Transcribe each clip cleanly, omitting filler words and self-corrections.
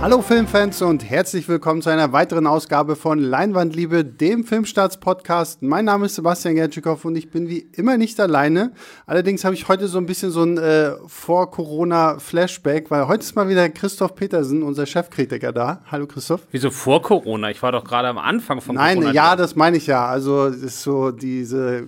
Hallo Filmfans und herzlich willkommen zu einer weiteren Ausgabe von Leinwandliebe, dem Filmstarts-Podcast. Mein Name ist Sebastian Gertschikow und ich bin wie immer nicht alleine. Allerdings habe ich heute so ein bisschen so ein Vor-Corona-Flashback, weil heute ist mal wieder Christoph Petersen, unser Chefkritiker, da. Hallo Christoph. Wieso vor Corona? Ich war doch gerade am Anfang von Corona. Nein, ja, das meine ich ja. Also es ist so diese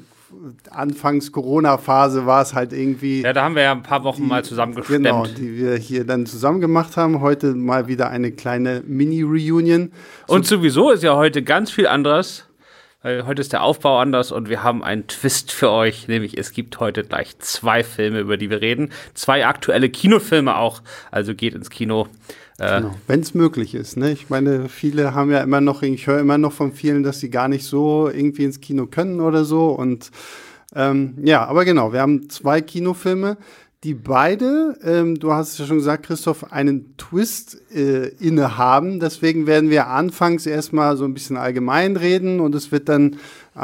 Anfangs-Corona-Phase war es halt irgendwie. Ja, da haben wir ja ein paar Wochen mal zusammen gestemmt. Genau, die wir hier dann zusammen gemacht haben. Heute mal wieder eine kleine Mini-Reunion. Und sowieso ist ja heute ganz viel anderes, weil heute ist der Aufbau anders und wir haben einen Twist für euch, nämlich es gibt heute gleich 2 Filme, über die wir reden. 2 aktuelle Kinofilme auch, also geht ins Kino. Genau, wenn es möglich ist. Ne? Ich meine, viele haben ja immer noch, ich höre immer noch von vielen, dass sie gar nicht so irgendwie ins Kino können oder so. Und ja, aber genau, wir haben 2 Kinofilme, die beide, du hast es ja schon gesagt, Christoph, einen Twist innehaben. Deswegen werden wir anfangs erstmal so ein bisschen allgemein reden und es wird dann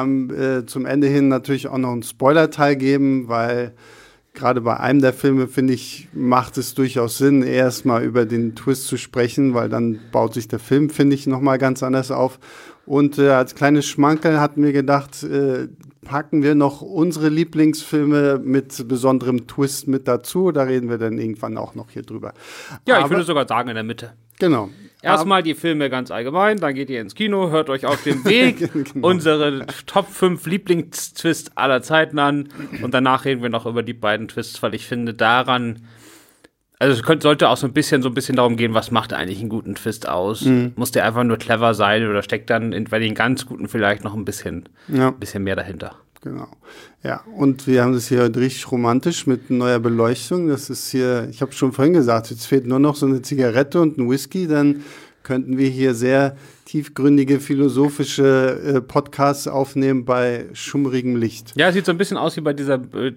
zum Ende hin natürlich auch noch einen Spoiler-Teil geben, weil gerade bei einem der Filme, finde ich, macht es durchaus Sinn, erstmal über den Twist zu sprechen, weil dann baut sich der Film, finde ich, nochmal ganz anders auf. Und als kleines Schmankerl hatten wir gedacht, packen wir noch unsere Lieblingsfilme mit besonderem Twist mit dazu. Da reden wir dann irgendwann auch noch hier drüber. Ja, ich würde sogar sagen in der Mitte. Genau. Erstmal die Filme ganz allgemein, dann geht ihr ins Kino, hört euch auf dem Weg genau. Unsere Top 5 Lieblingstwists aller Zeiten an und danach reden wir noch über die beiden Twists, weil ich finde daran, also es sollte auch so ein bisschen darum gehen, was macht eigentlich einen guten Twist aus? Muss der einfach nur clever sein oder steckt dann bei den ganz guten vielleicht noch ein bisschen mehr dahinter? Genau. Ja, und wir haben das hier heute richtig romantisch mit neuer Beleuchtung. Das ist hier, ich habe schon vorhin gesagt, jetzt fehlt nur noch so eine Zigarette und ein Whisky, dann könnten wir hier sehr tiefgründige, philosophische Podcasts aufnehmen bei schummrigem Licht. Ja, es sieht so ein bisschen aus wie bei dieser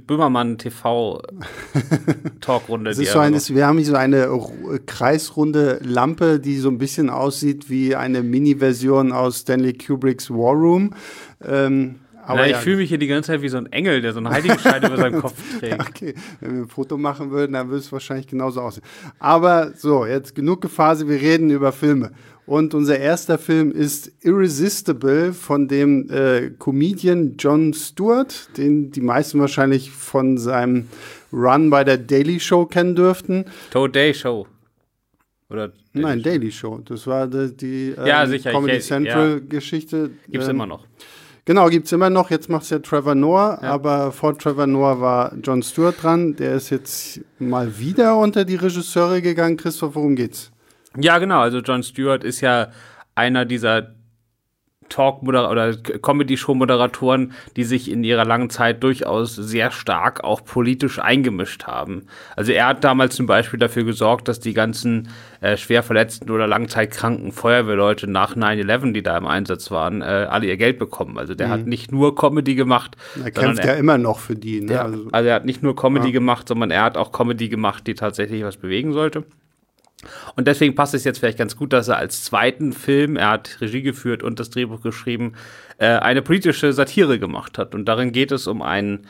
Böhmermann-TV-Talkrunde. Wir haben hier so eine kreisrunde Lampe, die so ein bisschen aussieht wie eine Mini-Version aus Stanley Kubricks War Room. Aber ich fühle mich hier die ganze Zeit wie so ein Engel, der so einen Heiligenschein über seinem Kopf trägt. Okay, wenn wir ein Foto machen würden, dann würde es wahrscheinlich genauso aussehen. Aber so, jetzt genug Gefasel, wir reden über Filme. Und unser erster Film ist Irresistible von dem Comedian Jon Stewart, den die meisten wahrscheinlich von seinem Run bei der Daily Show kennen dürften. Today Show. Oder Nein, Daily Show. Das war die Comedy Central-Geschichte. Gibt's immer noch. Genau, gibt's immer noch. Jetzt macht's ja Trevor Noah, aber vor Trevor Noah war Jon Stewart dran. Der ist jetzt mal wieder unter die Regisseure gegangen. Christoph, worum geht's? Ja, genau. Also Jon Stewart ist ja einer dieser oder Comedy-Show-Moderatoren, die sich in ihrer langen Zeit durchaus sehr stark auch politisch eingemischt haben. Also er hat damals zum Beispiel dafür gesorgt, dass die ganzen schwer verletzten oder langzeitkranken Feuerwehrleute nach 9/11, die da im Einsatz waren, alle ihr Geld bekommen. Also der hat nicht nur Comedy gemacht. Er kämpft ja immer noch für die. Ne? Ja, also er hat nicht nur Comedy gemacht, sondern er hat auch Comedy gemacht, die tatsächlich was bewegen sollte. Und deswegen passt es jetzt vielleicht ganz gut, dass er als zweiten Film, er hat Regie geführt und das Drehbuch geschrieben, eine politische Satire gemacht hat. Und darin geht es um einen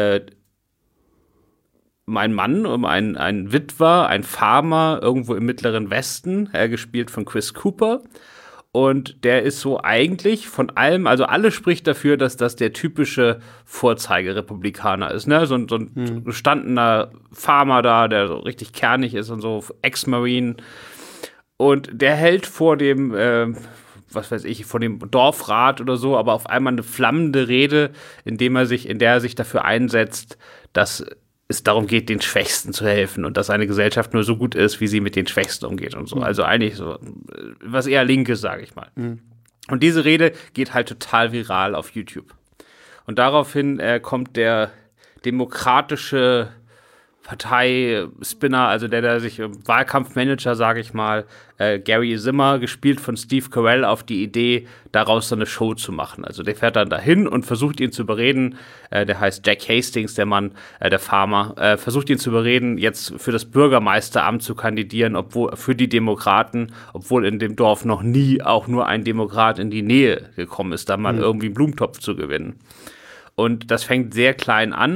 Mann, um einen Witwer, einen Farmer irgendwo im Mittleren Westen, gespielt von Chris Cooper. Und der ist so eigentlich von allem, also alles spricht dafür, dass das der typische Vorzeigerepublikaner ist, ne? So ein gestandener Farmer da, der so richtig kernig ist und so, Ex-Marine. Und der hält vor dem, vor dem Dorfrat oder so, aber auf einmal eine flammende Rede, in der er sich dafür einsetzt, dass es darum geht, den Schwächsten zu helfen und dass eine Gesellschaft nur so gut ist, wie sie mit den Schwächsten umgeht und so. Also eigentlich so was eher Linkes, sage ich mal. Und diese Rede geht halt total viral auf YouTube. Und daraufhin kommt der demokratische Parteispinner, also der sich Wahlkampfmanager, sage ich mal, Gary Zimmer, gespielt von Steve Carell, auf die Idee, daraus so eine Show zu machen. Also der fährt dann dahin und versucht ihn zu überreden, der heißt Jack Hastings, der Mann, der Farmer, versucht ihn zu überreden, jetzt für das Bürgermeisteramt zu kandidieren, obwohl für die Demokraten, obwohl in dem Dorf noch nie auch nur ein Demokrat in die Nähe gekommen ist, da mal irgendwie einen Blumentopf zu gewinnen. Und das fängt sehr klein an,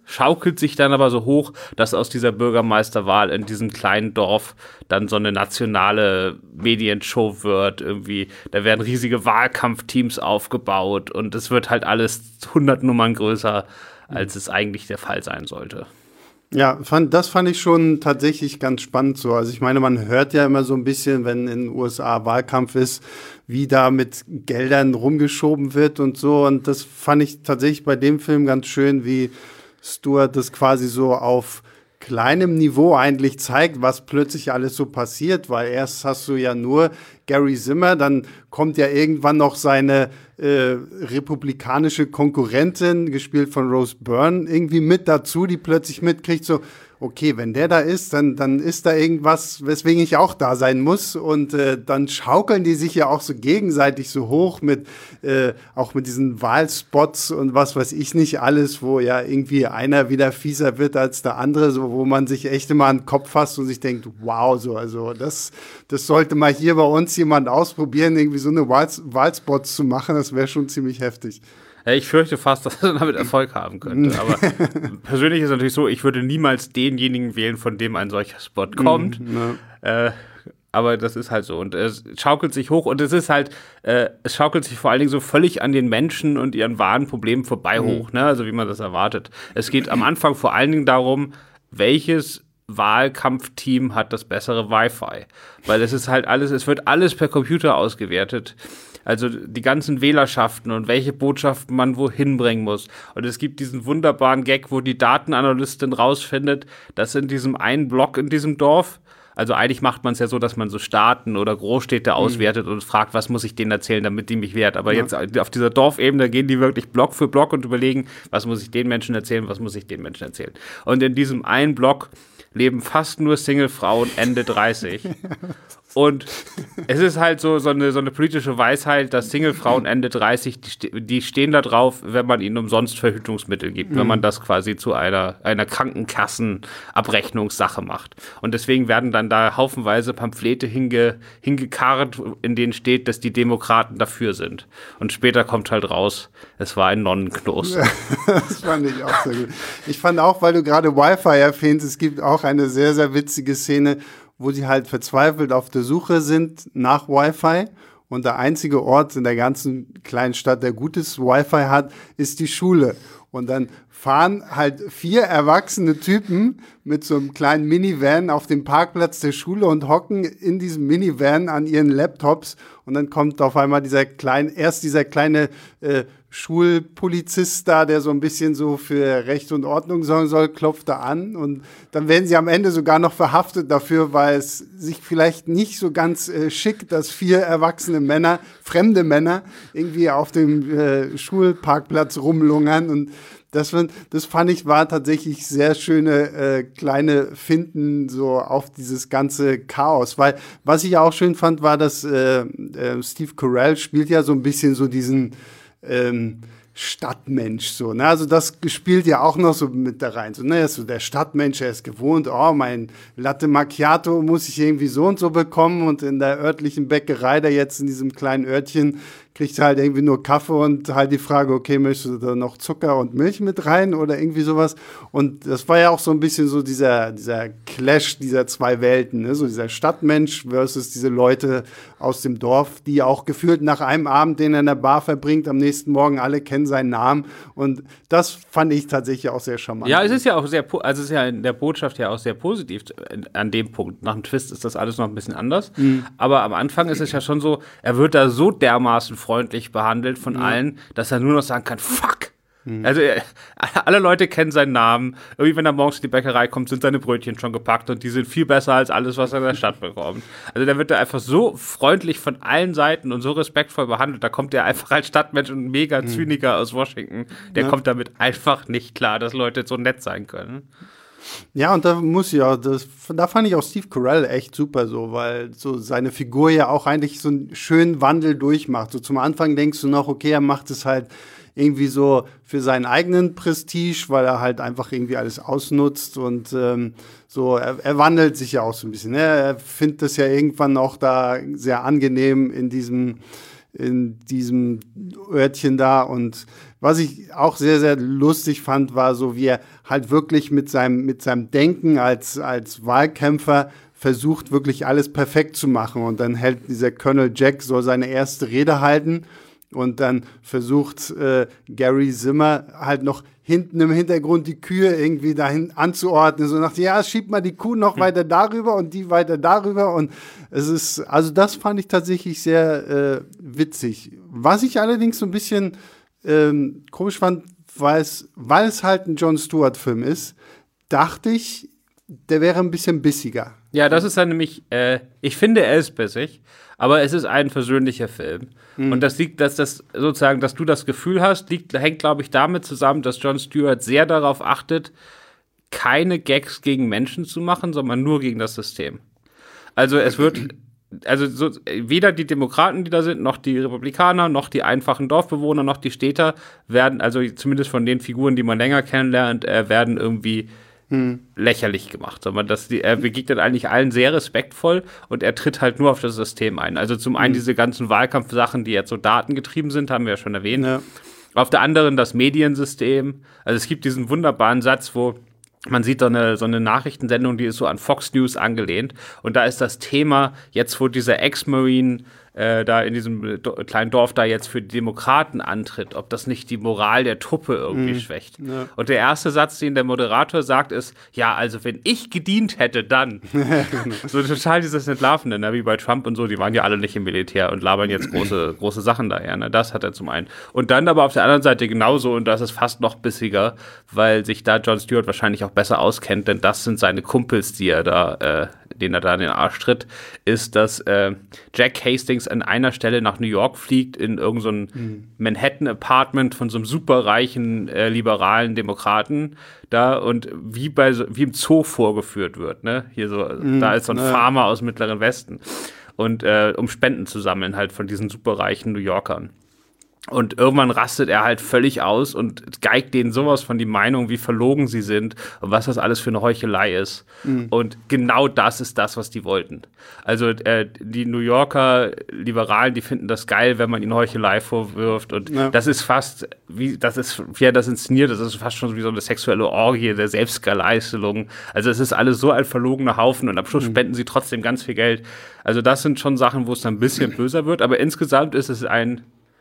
schaukelt sich dann aber so hoch, dass aus dieser Bürgermeisterwahl in diesem kleinen Dorf dann so eine nationale Medienshow wird. Irgendwie, da werden riesige Wahlkampfteams aufgebaut und es wird halt alles 100 Nummern größer, als es eigentlich der Fall sein sollte. Ja, das fand ich schon tatsächlich ganz spannend so. Also ich meine, man hört ja immer so ein bisschen, wenn in den USA Wahlkampf ist, wie da mit Geldern rumgeschoben wird und so. Und das fand ich tatsächlich bei dem Film ganz schön, wie Stewart das quasi so auf kleinem Niveau eigentlich zeigt, was plötzlich alles so passiert, weil erst hast du ja nur Gary Zimmer, dann kommt ja irgendwann noch seine republikanische Konkurrentin, gespielt von Rose Byrne, irgendwie mit dazu, die plötzlich mitkriegt, so, okay, wenn der da ist, dann ist da irgendwas, weswegen ich auch da sein muss. Und dann schaukeln die sich ja auch so gegenseitig so hoch mit auch mit diesen Wahlspots und was weiß ich nicht alles, wo ja irgendwie einer wieder fieser wird als der andere, so wo man sich echt immer an den Kopf fasst und sich denkt, wow, so, also das sollte mal hier bei uns jemand ausprobieren, irgendwie so eine Wahlspots zu machen, das wäre schon ziemlich heftig. Ich fürchte fast, dass er damit Erfolg haben könnte. Aber persönlich ist es natürlich so, ich würde niemals denjenigen wählen, von dem ein solcher Spot kommt. Aber das ist halt so. Und es schaukelt sich hoch und es ist halt, es schaukelt sich vor allen Dingen so völlig an den Menschen und ihren wahren Problemen vorbei hoch, ne? Also wie man das erwartet. Es geht am Anfang vor allen Dingen darum, welches Wahlkampfteam hat das bessere Wi-Fi. Weil es ist halt alles, es wird alles per Computer ausgewertet. Also die ganzen Wählerschaften und welche Botschaften man wohin bringen muss. Und es gibt diesen wunderbaren Gag, wo die Datenanalystin rausfindet, dass in diesem einen Block in diesem Dorf, also eigentlich macht man es ja so, dass man so Staaten oder Großstädte auswertet und fragt, was muss ich denen erzählen, damit die mich wert. Aber jetzt auf dieser Dorfebene gehen die wirklich Block für Block und überlegen, was muss ich den Menschen erzählen, was muss ich den Menschen erzählen. Und in diesem einen Block leben fast nur Single-Frauen Ende 30. Und es ist halt so eine politische Weisheit, dass Single-Frauen Ende 30, die stehen da drauf, wenn man ihnen umsonst Verhütungsmittel gibt, wenn man das quasi zu einer Krankenkassenabrechnungssache macht. Und deswegen werden dann da haufenweise Pamphlete hingekarrt, in denen steht, dass die Demokraten dafür sind. Und später kommt halt raus, es war ein Nonnenkloster. Das fand ich auch sehr gut. Ich fand auch, weil du gerade Wi-Fi erwähnst, es gibt auch eine sehr, sehr witzige Szene, wo sie halt verzweifelt auf der Suche sind nach Wi-Fi. Und der einzige Ort in der ganzen kleinen Stadt, der gutes Wi-Fi hat, ist die Schule. Und dann fahren halt 4 erwachsene Typen mit so einem kleinen Minivan auf dem Parkplatz der Schule und hocken in diesem Minivan an ihren Laptops. Und dann kommt auf einmal dieser kleine Schulpolizist da, der so ein bisschen so für Recht und Ordnung sorgen soll, klopft da an. Und dann werden sie am Ende sogar noch verhaftet dafür, weil es sich vielleicht nicht so ganz schick, dass 4 erwachsene Männer, fremde Männer, irgendwie auf dem Schulparkplatz rumlungern. Und das fand ich, war tatsächlich sehr schöne kleine Finden so auf dieses ganze Chaos. Weil was ich auch schön fand, war, dass Steve Carell spielt ja so ein bisschen so diesen Stadtmensch, so, ne? Also das spielt ja auch noch so mit da rein. So, ne, ist so der Stadtmensch, er ist gewohnt, oh, mein Latte Macchiato muss ich irgendwie so und so bekommen und in der örtlichen Bäckerei, da jetzt in diesem kleinen Örtchen, kriegt halt irgendwie nur Kaffee und halt die Frage, okay, möchtest du da noch Zucker und Milch mit rein oder irgendwie sowas? Und das war ja auch so ein bisschen so dieser Clash dieser 2 Welten, ne? So dieser Stadtmensch versus diese Leute aus dem Dorf, die auch gefühlt nach einem Abend, den er in der Bar verbringt, am nächsten Morgen alle kennen seinen Namen. Und das fand ich tatsächlich auch sehr charmant. Ja, es ist ja auch also es ist ja in der Botschaft ja auch sehr positiv an dem Punkt. Nach dem Twist ist das alles noch ein bisschen anders. Aber am Anfang ist es ja schon so, er wird da so dermaßen freundlich behandelt von allen, dass er nur noch sagen kann, fuck. Also alle Leute kennen seinen Namen. Irgendwie, wenn er morgens in die Bäckerei kommt, sind seine Brötchen schon gepackt und die sind viel besser als alles, was er in der Stadt bekommt. Also da wird er einfach so freundlich von allen Seiten und so respektvoll behandelt. Da kommt er einfach als Stadtmensch und mega Zyniker aus Washington. Der kommt damit einfach nicht klar, dass Leute so nett sein können. Ja, und da fand ich auch Steve Carell echt super so, weil so seine Figur ja auch eigentlich so einen schönen Wandel durchmacht. So zum Anfang denkst du noch, okay, er macht es halt irgendwie so für seinen eigenen Prestige, weil er halt einfach irgendwie alles ausnutzt und so, er wandelt sich ja auch so ein bisschen. Ne? Er findet es ja irgendwann auch da sehr angenehm in diesem in diesem Örtchen da. Und was ich auch sehr, sehr lustig fand, war so, wie er halt wirklich mit seinem Denken als Wahlkämpfer versucht, wirklich alles perfekt zu machen. Und dann hält dieser Colonel Jack so seine erste Rede halten. Und dann versucht Gary Zimmer halt noch hinten im Hintergrund die Kühe irgendwie dahin anzuordnen. So nach, ja, schiebt mal die Kuh noch weiter darüber und die weiter darüber. Und es ist, also das fand ich tatsächlich sehr witzig. Was ich allerdings so ein bisschen komisch fand, weil es halt ein Jon Stewart-Film ist, dachte ich, der wäre ein bisschen bissiger. Ja, das ist dann nämlich, ich finde, er ist bissig, aber es ist ein versöhnlicher Film. Und das liegt, dass du das Gefühl hast, hängt, glaube ich, damit zusammen, dass Jon Stewart sehr darauf achtet, keine Gags gegen Menschen zu machen, sondern nur gegen das System. Also weder die Demokraten, die da sind, noch die Republikaner, noch die einfachen Dorfbewohner, noch die Städter werden, also zumindest von den Figuren, die man länger kennenlernt, werden irgendwie lächerlich gemacht, sondern er begegnet eigentlich allen sehr respektvoll und er tritt halt nur auf das System ein. Also zum einen diese ganzen Wahlkampfsachen, die jetzt so datengetrieben sind, haben wir ja schon erwähnt. Ja. Auf der anderen das Mediensystem. Also es gibt diesen wunderbaren Satz, wo man sieht so eine Nachrichtensendung, die ist so an Fox News angelehnt. Und da ist das Thema, jetzt wo dieser Ex-Marine da in diesem kleinen Dorf da jetzt für die Demokraten antritt, ob das nicht die Moral der Truppe irgendwie schwächt. Ja. Und der erste Satz, den der Moderator sagt, ist, ja, also wenn ich gedient hätte, dann. So total dieses Entlarvende, ne? Wie bei Trump und so, die waren ja alle nicht im Militär und labern jetzt große Sachen daher. Ne? Das hat er zum einen. Und dann aber auf der anderen Seite genauso, und das ist fast noch bissiger, weil sich da Jon Stewart wahrscheinlich auch besser auskennt, denn das sind seine Kumpels, den er da in den Arsch tritt, ist, dass Jack Hastings an einer Stelle nach New York fliegt, in irgend so ein Manhattan-Apartment von so einem superreichen, liberalen Demokraten da und wie im Zoo vorgeführt wird, ne? Hier so, da ist so ein Farmer aus dem Mittleren Westen und um Spenden zu sammeln halt von diesen superreichen New Yorkern. Und irgendwann rastet er halt völlig aus und geigt denen sowas von die Meinung, wie verlogen sie sind und was das alles für eine Heuchelei ist. Und genau das ist das, was die wollten. Also die New Yorker Liberalen, die finden das geil, wenn man ihnen Heuchelei vorwirft. Und das ist fast, wie er das inszeniert, das ist fast schon wie so eine sexuelle Orgie der Selbstgeißelung. Also es ist alles so ein verlogener Haufen und am Schluss spenden sie trotzdem ganz viel Geld. Also das sind schon Sachen, wo es dann ein bisschen böser wird. Aber insgesamt ist es ein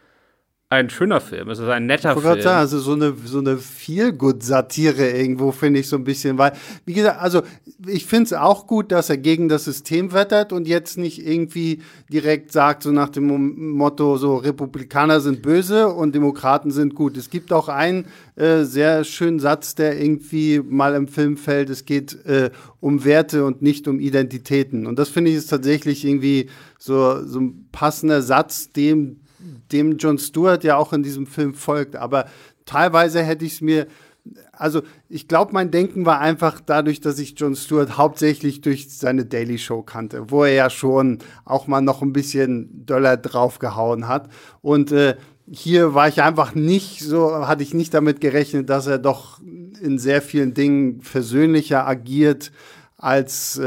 schöner Film, es ist ein netter Film. Ich wollte sagen, also so eine Feel-Good-Satire irgendwo, finde ich so ein bisschen, weil, wie gesagt, also ich finde es auch gut, dass er gegen das System wettert und jetzt nicht irgendwie direkt sagt, so nach dem Motto, so Republikaner sind böse und Demokraten sind gut. Es gibt auch einen sehr schönen Satz, der irgendwie mal im Film fällt, es geht um Werte und nicht um Identitäten. Und das finde ich ist tatsächlich irgendwie so ein passender Satz, dem Jon Stewart ja auch in diesem Film folgt. Aber teilweise hätte ich es mir, also ich glaube, mein Denken war einfach dadurch, dass ich Jon Stewart hauptsächlich durch seine Daily Show kannte, wo er ja schon auch mal noch ein bisschen Döller draufgehauen hat. Und hier war ich einfach hatte ich nicht damit gerechnet, dass er doch in sehr vielen Dingen versöhnlicher agiert, als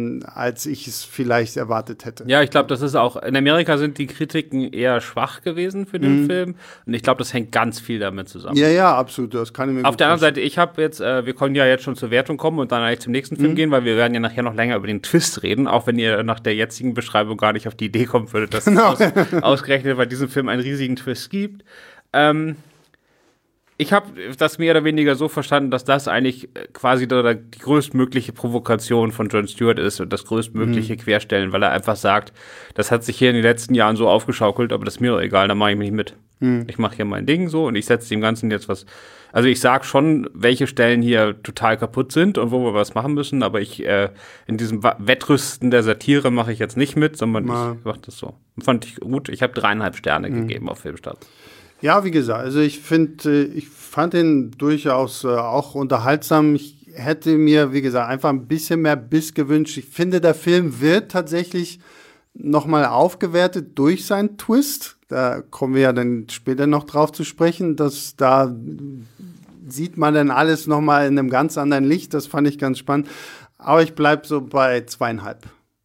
ich es vielleicht erwartet hätte. Ja, ich glaube, das ist auch, in Amerika sind die Kritiken eher schwach gewesen für den Film und ich glaube, das hängt ganz viel damit zusammen. Ja, absolut, das kann ich mir Auf der anderen Seite, ich habe jetzt, wir können ja jetzt schon zur Wertung kommen und dann eigentlich zum nächsten Film gehen, weil wir werden ja nachher noch länger über den Twist reden, auch wenn ihr nach der jetzigen Beschreibung gar nicht auf die Idee kommen würdet, dass es ausgerechnet bei diesem Film einen riesigen Twist gibt. Ich habe das mehr oder weniger so verstanden, dass das eigentlich quasi die größtmögliche Provokation von Jon Stewart ist und das größtmögliche Querstellen, weil er einfach sagt, das hat sich hier in den letzten Jahren so aufgeschaukelt, aber das ist mir doch egal, da mache ich mich nicht mit. Ich mache hier mein Ding so und ich setze dem Ganzen jetzt was. Also ich sage schon, welche Stellen hier total kaputt sind und wo wir was machen müssen, aber ich in diesem Wettrüsten der Satire mache ich jetzt nicht mit, sondern ich mache das so. Fand ich gut. Ich habe 3,5 Sterne gegeben auf Filmstart. Ja, wie gesagt, also ich fand den durchaus auch unterhaltsam. Ich hätte mir, wie gesagt, einfach ein bisschen mehr Biss gewünscht. Ich finde, der Film wird tatsächlich nochmal aufgewertet durch seinen Twist. Da kommen wir ja dann später noch drauf zu sprechen, dass da sieht man dann alles nochmal in einem ganz anderen Licht. Das fand ich ganz spannend. Aber ich bleibe so bei 2,5.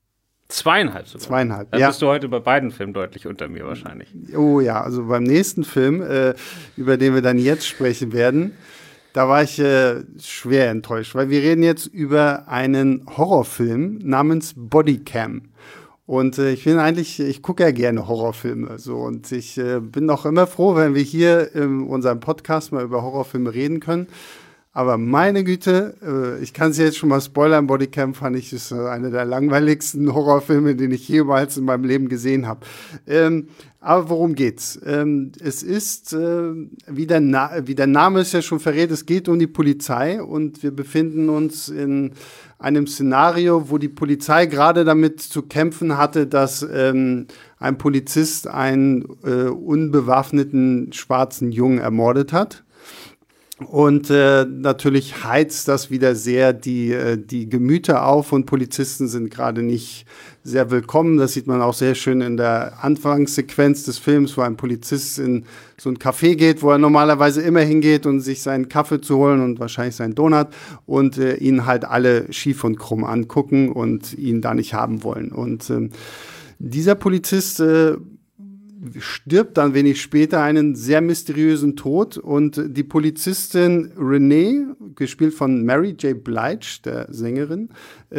2,5 sogar. 2,5, Dann ja. bist du heute bei beiden Filmen deutlich unter mir wahrscheinlich. Oh ja, also beim nächsten Film, über den wir dann jetzt sprechen werden, da war ich schwer enttäuscht, weil wir reden jetzt über einen Horrorfilm namens Bodycam. Und ich gucke ja gerne Horrorfilme. So, und ich bin auch immer froh, wenn wir hier in unserem Podcast mal über Horrorfilme reden können. Aber meine Güte, ich kann es jetzt schon mal spoilern, Bodycam fand ich, ist einer der langweiligsten Horrorfilme, den ich jemals in meinem Leben gesehen habe. Aber worum geht's? Es ist, wie der Name es ja schon verrät, es geht um die Polizei und wir befinden uns in einem Szenario, wo die Polizei gerade damit zu kämpfen hatte, dass ein Polizist einen unbewaffneten schwarzen Jungen ermordet hat. Und natürlich heizt das wieder sehr die Gemüter auf und Polizisten sind gerade nicht sehr willkommen. Das sieht man auch sehr schön in der Anfangssequenz des Films, wo ein Polizist in so ein Café geht, wo er normalerweise immer hingeht, um sich seinen Kaffee zu holen und wahrscheinlich seinen Donut und ihn halt alle schief und krumm angucken und ihn da nicht haben wollen. Und dieser Polizist stirbt dann wenig später einen sehr mysteriösen Tod und die Polizistin Renee, gespielt von Mary J. Blige, der Sängerin,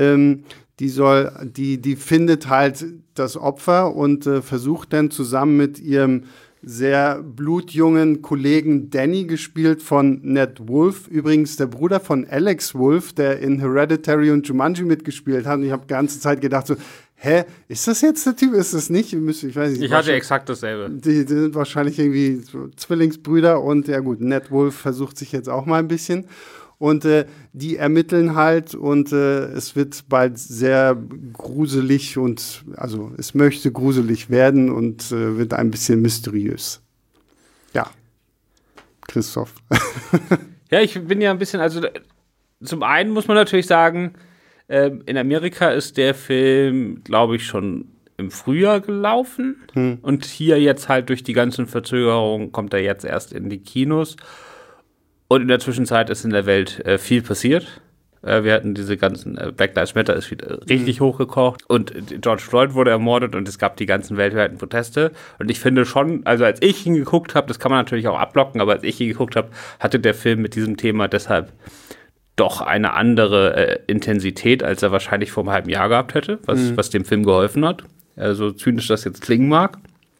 die findet halt das Opfer und versucht dann zusammen mit ihrem sehr blutjungen Kollegen Danny, gespielt von Ned Wolff, übrigens der Bruder von Alex Wolff, der in Hereditary und Jumanji mitgespielt hat. Und ich habe die ganze Zeit gedacht so, hä, ist das jetzt der Typ, ist das nicht? Ich weiß nicht. Ich hatte exakt dasselbe. Die sind wahrscheinlich irgendwie so Zwillingsbrüder und ja gut, Ned Wolff versucht sich jetzt auch mal ein bisschen. Und die ermitteln halt und es wird bald sehr gruselig und also es möchte gruselig werden und wird ein bisschen mysteriös. Ja, Christoph. Ja, ich bin ja ein bisschen, also zum einen muss man natürlich sagen, in Amerika ist der Film, glaube ich, schon im Frühjahr gelaufen und hier jetzt halt durch die ganzen Verzögerungen kommt er jetzt erst in die Kinos. Und in der Zwischenzeit ist in der Welt viel passiert. Wir hatten diese ganzen, Black Lives Matter ist wieder richtig hochgekocht und George Floyd wurde ermordet und es gab die ganzen weltweiten Proteste. Und ich finde schon, also als ich ihn geguckt habe, das kann man natürlich auch abblocken, aber als ich ihn geguckt habe, hatte der Film mit diesem Thema deshalb doch eine andere Intensität, als er wahrscheinlich vor einem halben Jahr gehabt hätte, was dem Film geholfen hat. So zynisch das jetzt klingen mag.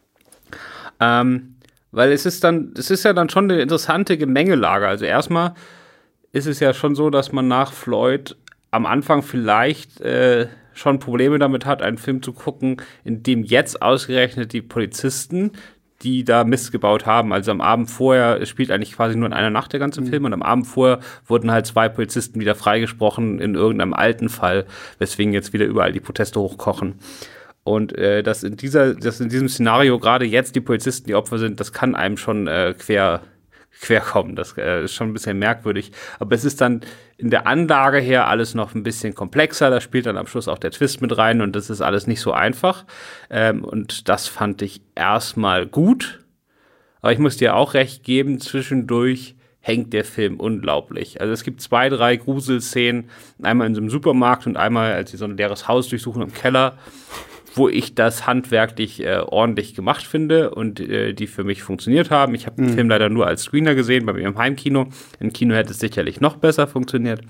Weil es ist ja dann schon eine interessante Gemengelage. Also erstmal ist es ja schon so, dass man nach Floyd am Anfang vielleicht schon Probleme damit hat, einen Film zu gucken, in dem jetzt ausgerechnet die Polizisten, die da Mist gebaut haben, also am Abend vorher, es spielt eigentlich quasi nur in einer Nacht der ganze Film, und am Abend vorher wurden halt 2 Polizisten wieder freigesprochen in irgendeinem alten Fall, weswegen jetzt wieder überall die Proteste hochkochen. Und dass in diesem Szenario gerade jetzt die Polizisten die Opfer sind, das kann einem schon quer kommen. Das ist schon ein bisschen merkwürdig. Aber es ist dann in der Anlage her alles noch ein bisschen komplexer. Da spielt dann am Schluss auch der Twist mit rein und das ist alles nicht so einfach. Und das fand ich erstmal gut. Aber ich muss dir auch recht geben, zwischendurch hängt der Film unglaublich. Also es gibt 2, 3 Gruselszenen, einmal in so einem Supermarkt und einmal, als sie so ein leeres Haus durchsuchen im Keller, wo ich das handwerklich ordentlich gemacht finde und die für mich funktioniert haben. Ich habe den Film leider nur als Screener gesehen, bei mir im Heimkino. Im Kino hätte es sicherlich noch besser funktioniert.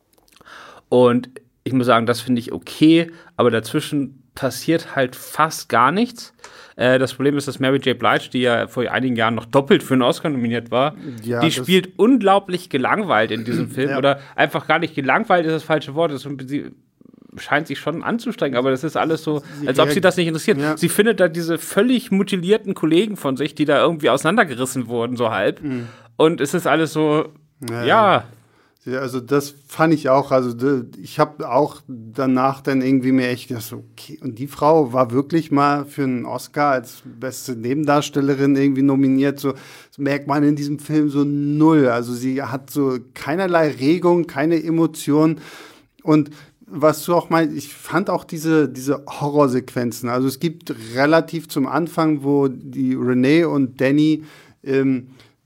Und ich muss sagen, das finde ich okay, aber dazwischen passiert halt fast gar nichts. Das Problem ist, dass Mary J. Blige, die ja vor einigen Jahren noch doppelt für einen Oscar nominiert war, die spielt unglaublich gelangweilt in diesem Film. Ja. Oder einfach gar nicht gelangweilt ist das falsche Wort. Sie scheint sich schon anzustrengen, aber das ist alles so, als ob sie das nicht interessiert. Ja. Sie findet da diese völlig mutilierten Kollegen von sich, die da irgendwie auseinandergerissen wurden, so halb. Und es ist alles so, ja. Also das fand ich auch, also ich habe auch danach dann irgendwie mir echt gedacht, okay, und die Frau war wirklich mal für einen Oscar als beste Nebendarstellerin irgendwie nominiert, so das merkt man in diesem Film so null, also sie hat so keinerlei Regung, keine Emotion und was du auch meinst, ich fand auch diese Horrorsequenzen, also es gibt relativ zum Anfang, wo die Renee und Danny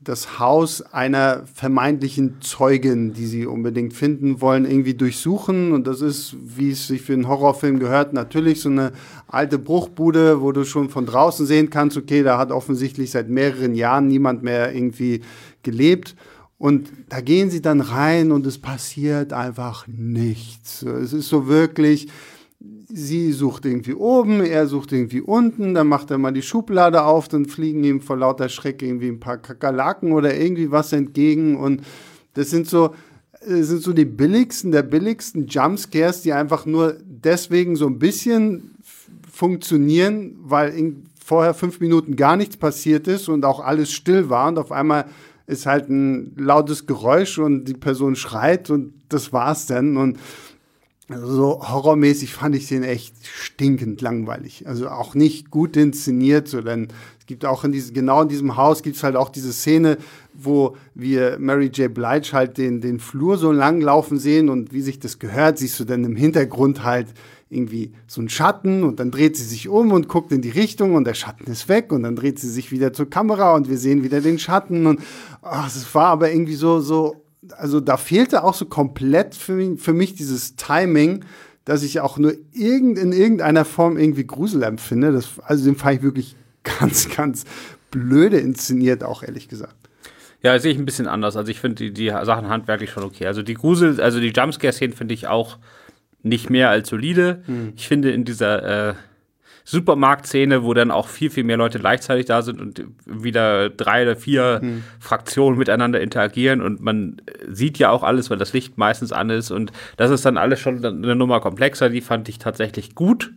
das Haus einer vermeintlichen Zeugin, die sie unbedingt finden wollen, irgendwie durchsuchen. Und das ist, wie es sich für einen Horrorfilm gehört, natürlich so eine alte Bruchbude, wo du schon von draußen sehen kannst, okay, da hat offensichtlich seit mehreren Jahren niemand mehr irgendwie gelebt. Und da gehen sie dann rein und es passiert einfach nichts. Es ist so wirklich, sie sucht irgendwie oben, er sucht irgendwie unten, dann macht er mal die Schublade auf, dann fliegen ihm vor lauter Schreck irgendwie ein paar Kakerlaken oder irgendwie was entgegen. Und das sind so die billigsten der billigsten Jumpscares, die einfach nur deswegen so ein bisschen funktionieren, weil vorher 5 Minuten gar nichts passiert ist und auch alles still war und auf einmal ist halt ein lautes Geräusch und die Person schreit und das war's dann. Und so horrormäßig fand ich den echt stinkend langweilig. Also auch nicht gut inszeniert, so, denn es gibt auch genau in diesem Haus gibt es halt auch diese Szene, wo wir Mary J. Blige halt den Flur so lang laufen sehen und wie sich das gehört, siehst du dann im Hintergrund halt irgendwie so einen Schatten und dann dreht sie sich um und guckt in die Richtung und der Schatten ist weg und dann dreht sie sich wieder zur Kamera und wir sehen wieder den Schatten und es war aber irgendwie so, also da fehlte auch so komplett für mich dieses Timing, dass ich auch nur in irgendeiner Form irgendwie Grusel empfinde. Also den fand ich wirklich ganz, ganz blöde inszeniert, auch ehrlich gesagt. Ja, das sehe ich ein bisschen anders. Also ich finde die Sachen handwerklich schon okay. Also die Jumpscare-Szenen finde ich auch nicht mehr als solide. Ich finde in dieser Supermarktszene, wo dann auch viel, viel mehr Leute gleichzeitig da sind und wieder 3 oder 4 Fraktionen miteinander interagieren und man sieht ja auch alles, weil das Licht meistens an ist und das ist dann alles schon eine Nummer komplexer, die fand ich tatsächlich gut.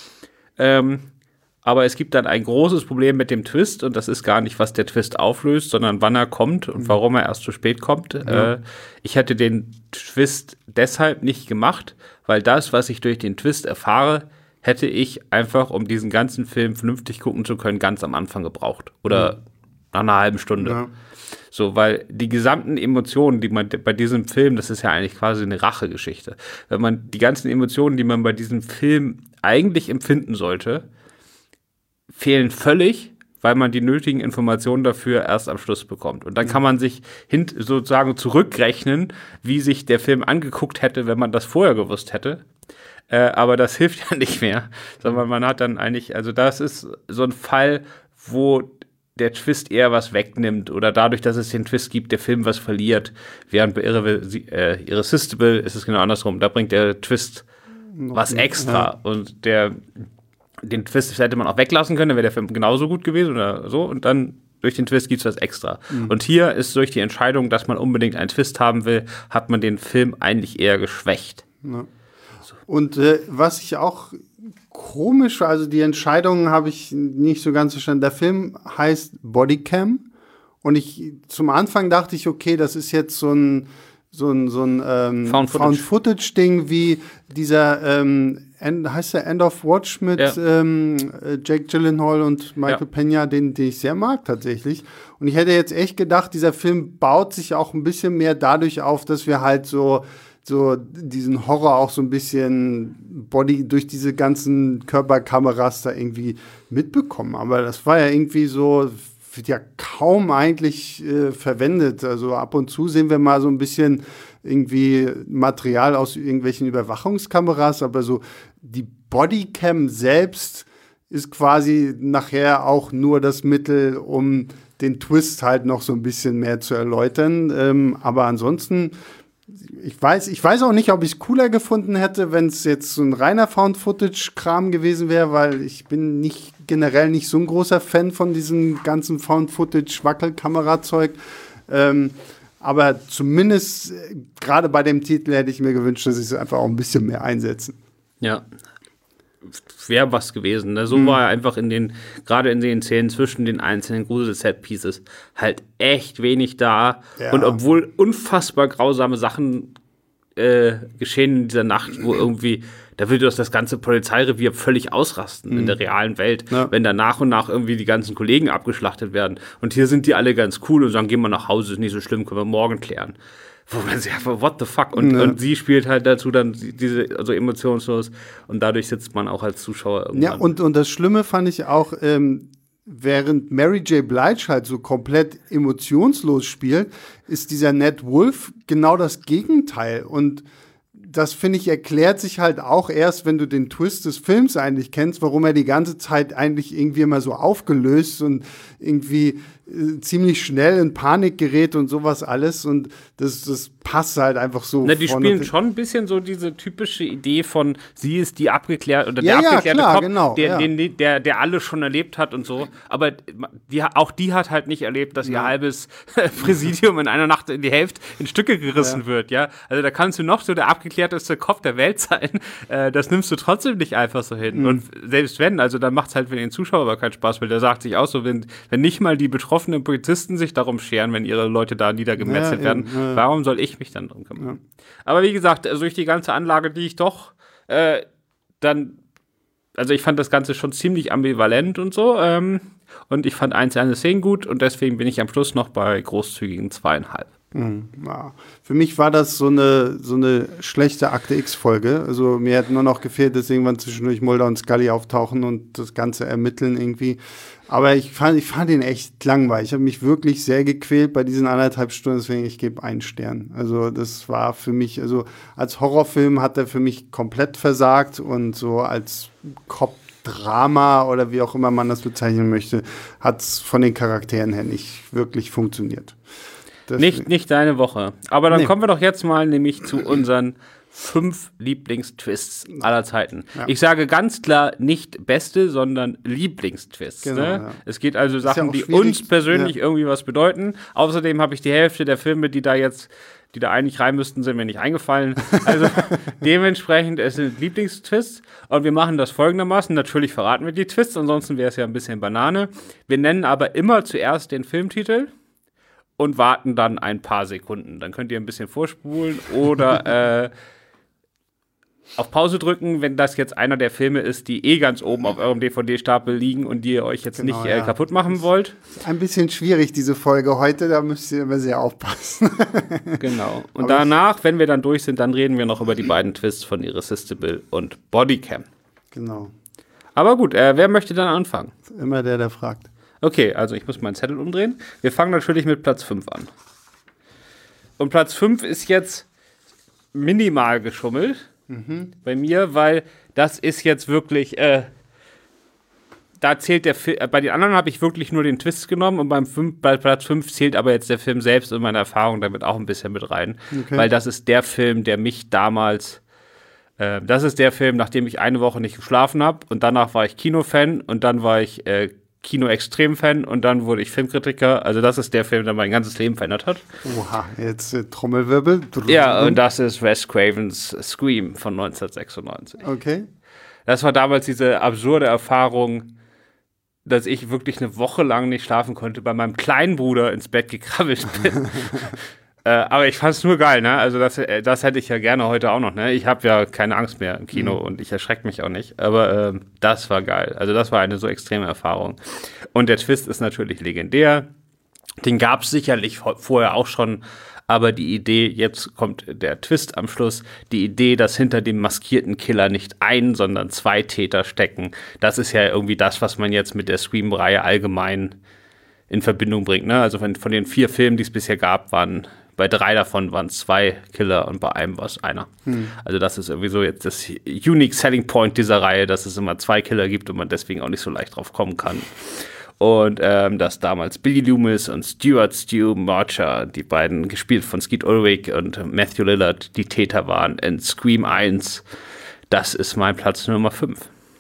Aber es gibt dann ein großes Problem mit dem Twist und das ist gar nicht, was der Twist auflöst, sondern wann er kommt und warum er erst zu spät kommt. Ja. Ich hätte den Twist deshalb nicht gemacht, weil das, was ich durch den Twist erfahre, hätte ich einfach, um diesen ganzen Film vernünftig gucken zu können, ganz am Anfang gebraucht. Oder nach einer halben Stunde. Ja. So, weil die gesamten Emotionen, die man bei diesem Film, das ist ja eigentlich quasi eine Rachegeschichte. Wenn man die ganzen Emotionen, die man bei diesem Film eigentlich empfinden sollte, fehlen völlig, weil man die nötigen Informationen dafür erst am Schluss bekommt. Und dann kann man sich sozusagen zurückrechnen, wie sich der Film angeguckt hätte, wenn man das vorher gewusst hätte. Aber das hilft ja nicht mehr, sondern man hat dann eigentlich, also das ist so ein Fall, wo der Twist eher was wegnimmt oder dadurch, dass es den Twist gibt, der Film was verliert. Während bei Irresistible ist es genau andersrum. Da bringt der Twist was extra und den Twist hätte man auch weglassen können, dann wäre der Film genauso gut gewesen oder so und dann durch den Twist gibt es was extra. Und hier ist durch die Entscheidung, dass man unbedingt einen Twist haben will, hat man den Film eigentlich eher geschwächt. Ja. Und was ich auch komisch war, also die Entscheidung habe ich nicht so ganz verstanden. Der Film heißt Bodycam und zum Anfang dachte ich, okay, das ist jetzt so ein Found-Footage-Ding wie dieser, heißt der End of Watch mit Jake Gyllenhaal und Michael Peña, den ich sehr mag tatsächlich. Und ich hätte jetzt echt gedacht, dieser Film baut sich auch ein bisschen mehr dadurch auf, dass wir halt so diesen Horror auch so ein bisschen durch diese ganzen Körperkameras da irgendwie mitbekommen. Aber das war ja irgendwie so, wird ja kaum eigentlich verwendet. Also ab und zu sehen wir mal so ein bisschen irgendwie Material aus irgendwelchen Überwachungskameras, aber so die Bodycam selbst ist quasi nachher auch nur das Mittel, um den Twist halt noch so ein bisschen mehr zu erläutern. Aber ansonsten ich weiß auch nicht, ob ich es cooler gefunden hätte, wenn es jetzt so ein reiner Found-Footage-Kram gewesen wäre, weil ich bin generell nicht so ein großer Fan von diesem ganzen Found-Footage-Wackelkamera-Zeug. Aber zumindest gerade bei dem Titel hätte ich mir gewünscht, dass sie es einfach auch ein bisschen mehr einsetzen. Ja. Wäre was gewesen. Ne? So war er einfach gerade in den Szenen zwischen den einzelnen Grusel-Set-Pieces halt echt wenig da. Ja. Und obwohl unfassbar grausame Sachen geschehen in dieser Nacht, wo irgendwie, da würde das ganze Polizeirevier völlig ausrasten in der realen Welt, wenn da nach und nach irgendwie die ganzen Kollegen abgeschlachtet werden. Und hier sind die alle ganz cool und sagen, gehen wir nach Hause, ist nicht so schlimm, können wir morgen klären. Wo man sich einfach, what the fuck? Und sie spielt halt dazu dann also emotionslos und dadurch sitzt man auch als Zuschauer irgendwann. Ja, und das Schlimme fand ich auch, während Mary J. Blige halt so komplett emotionslos spielt, ist dieser Ned Wolf genau das Gegenteil. Und das, finde ich, erklärt sich halt auch erst, wenn du den Twist des Films eigentlich kennst, warum er die ganze Zeit eigentlich irgendwie immer so aufgelöst und irgendwie ziemlich schnell in Panik gerät und sowas alles. Und das passt halt einfach so. Na, die spielen schon ein bisschen so diese typische Idee von, sie ist die abgeklärte, oder der Ja, abgeklärte klar, Kopf, genau, der alles schon erlebt hat und so. Aber auch die hat halt nicht erlebt, dass ihr halbes Präsidium in einer Nacht in die Hälfte in Stücke gerissen wird, ja. Also da kannst du noch so der abgeklärteste Kopf der Welt sein. Das nimmst du trotzdem nicht einfach so hin. Und selbst wenn, also dann macht es halt für den Zuschauer aber keinen Spaß, weil der sagt sich auch so, wenn nicht mal die betroffenen Polizisten sich darum scheren, wenn ihre Leute da niedergemetzelt werden, warum soll ich mich dann drum kümmern? Ja. Aber wie gesagt, also durch die ganze Anlage, die ich doch also ich fand das Ganze schon ziemlich ambivalent und so, und ich fand einzelne Szenen gut und deswegen bin ich am Schluss noch bei großzügigen 2,5. Ja. Für mich war das so eine schlechte Akte X-Folge. Also mir hat nur noch gefehlt, dass irgendwann zwischendurch Mulder und Scully auftauchen und das Ganze ermitteln irgendwie. Aber ich fand ihn echt langweilig. Ich habe mich wirklich sehr gequält bei diesen 1,5 Stunden, deswegen ich gebe 1 Stern. Also das war für mich, also als Horrorfilm hat er für mich komplett versagt und so als Cop-Drama oder wie auch immer man das bezeichnen möchte, hat es von den Charakteren her nicht wirklich funktioniert. Nicht deine Woche. Aber dann kommen wir doch jetzt mal nämlich zu unseren 5 Lieblingstwists aller Zeiten. Ja. Ich sage ganz klar nicht beste, sondern Lieblingstwists. Genau, ne? Ja. Es geht also Sachen, die uns persönlich irgendwie was bedeuten. Außerdem habe ich die Hälfte der Filme, die da eigentlich rein müssten, sind mir nicht eingefallen. Also dementsprechend, es sind Lieblingstwists. Und wir machen das folgendermaßen. Natürlich verraten wir die Twists, ansonsten wäre es ja ein bisschen Banane. Wir nennen aber immer zuerst den Filmtitel und warten dann ein paar Sekunden. Dann könnt ihr ein bisschen vorspulen oder auf Pause drücken, wenn das jetzt einer der Filme ist, die ganz oben auf eurem DVD-Stapel liegen und die ihr euch jetzt nicht kaputt machen wollt. Ein bisschen schwierig, diese Folge heute, da müsst ihr immer sehr aufpassen. Genau. Und danach, wenn wir dann durch sind, dann reden wir noch über die beiden Twists von Irresistible und Bodycam. Genau. Aber gut, wer möchte dann anfangen? Immer der fragt. Okay, also ich muss meinen Zettel umdrehen. Wir fangen natürlich mit Platz 5 an. Und Platz 5 ist jetzt minimal geschummelt bei mir, weil das ist jetzt wirklich, da zählt der Film, bei den anderen habe ich wirklich nur den Twist genommen und bei Platz 5 zählt aber jetzt der Film selbst und meine Erfahrung damit auch ein bisschen mit rein. Okay. Weil das ist der Film, der mich damals, das ist der Film, nachdem ich eine Woche nicht geschlafen habe und danach war ich Kinofan und dann war ich Kino-Extrem-Fan und dann wurde ich Filmkritiker. Also das ist der Film, der mein ganzes Leben verändert hat. Oha, jetzt Trommelwirbel. Ja, und das ist Wes Cravens Scream von 1996. Okay. Das war damals diese absurde Erfahrung, dass ich wirklich eine Woche lang nicht schlafen konnte, bei meinem kleinen Bruder ins Bett gekrabbelt bin. Aber ich fand's nur geil, ne? Also das hätte ich ja gerne heute auch noch, ne? Ich habe ja keine Angst mehr im Kino und ich erschrecke mich auch nicht. Aber das war geil. Also das war eine so extreme Erfahrung. Und der Twist ist natürlich legendär. Den gab's sicherlich vorher auch schon. Aber die Idee, jetzt kommt der Twist am Schluss, die Idee, dass hinter dem maskierten Killer nicht ein, sondern 2 Täter stecken, das ist ja irgendwie das, was man jetzt mit der Scream-Reihe allgemein in Verbindung bringt, ne? Also von den 4 Filmen, die es bisher gab, bei 3 davon waren es 2 Killer und bei einem war es einer. Also das ist irgendwie so jetzt das Unique Selling Point dieser Reihe, dass es immer 2 Killer gibt und man deswegen auch nicht so leicht drauf kommen kann. Und dass damals Billy Loomis und Stu Marcher, die beiden gespielt von Skeet Ulrich und Matthew Lillard, die Täter waren in Scream 1. Das ist mein Platz Nummer 5.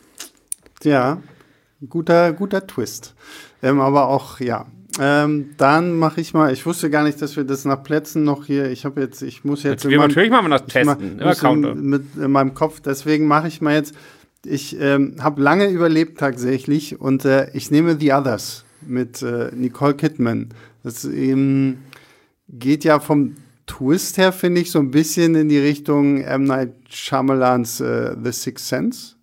Ja, guter Twist. Aber auch, ja. Dann mache ich mal, ich wusste gar nicht, dass wir das nach Plätzen noch hier, natürlich machen wir das testen, mit meinem Kopf, deswegen mache ich mal jetzt, ich habe lange überlebt tatsächlich und ich nehme The Others mit Nicole Kidman. Das geht ja vom Twist her, finde ich, so ein bisschen in die Richtung M. Night Shyamalans The Sixth Sense.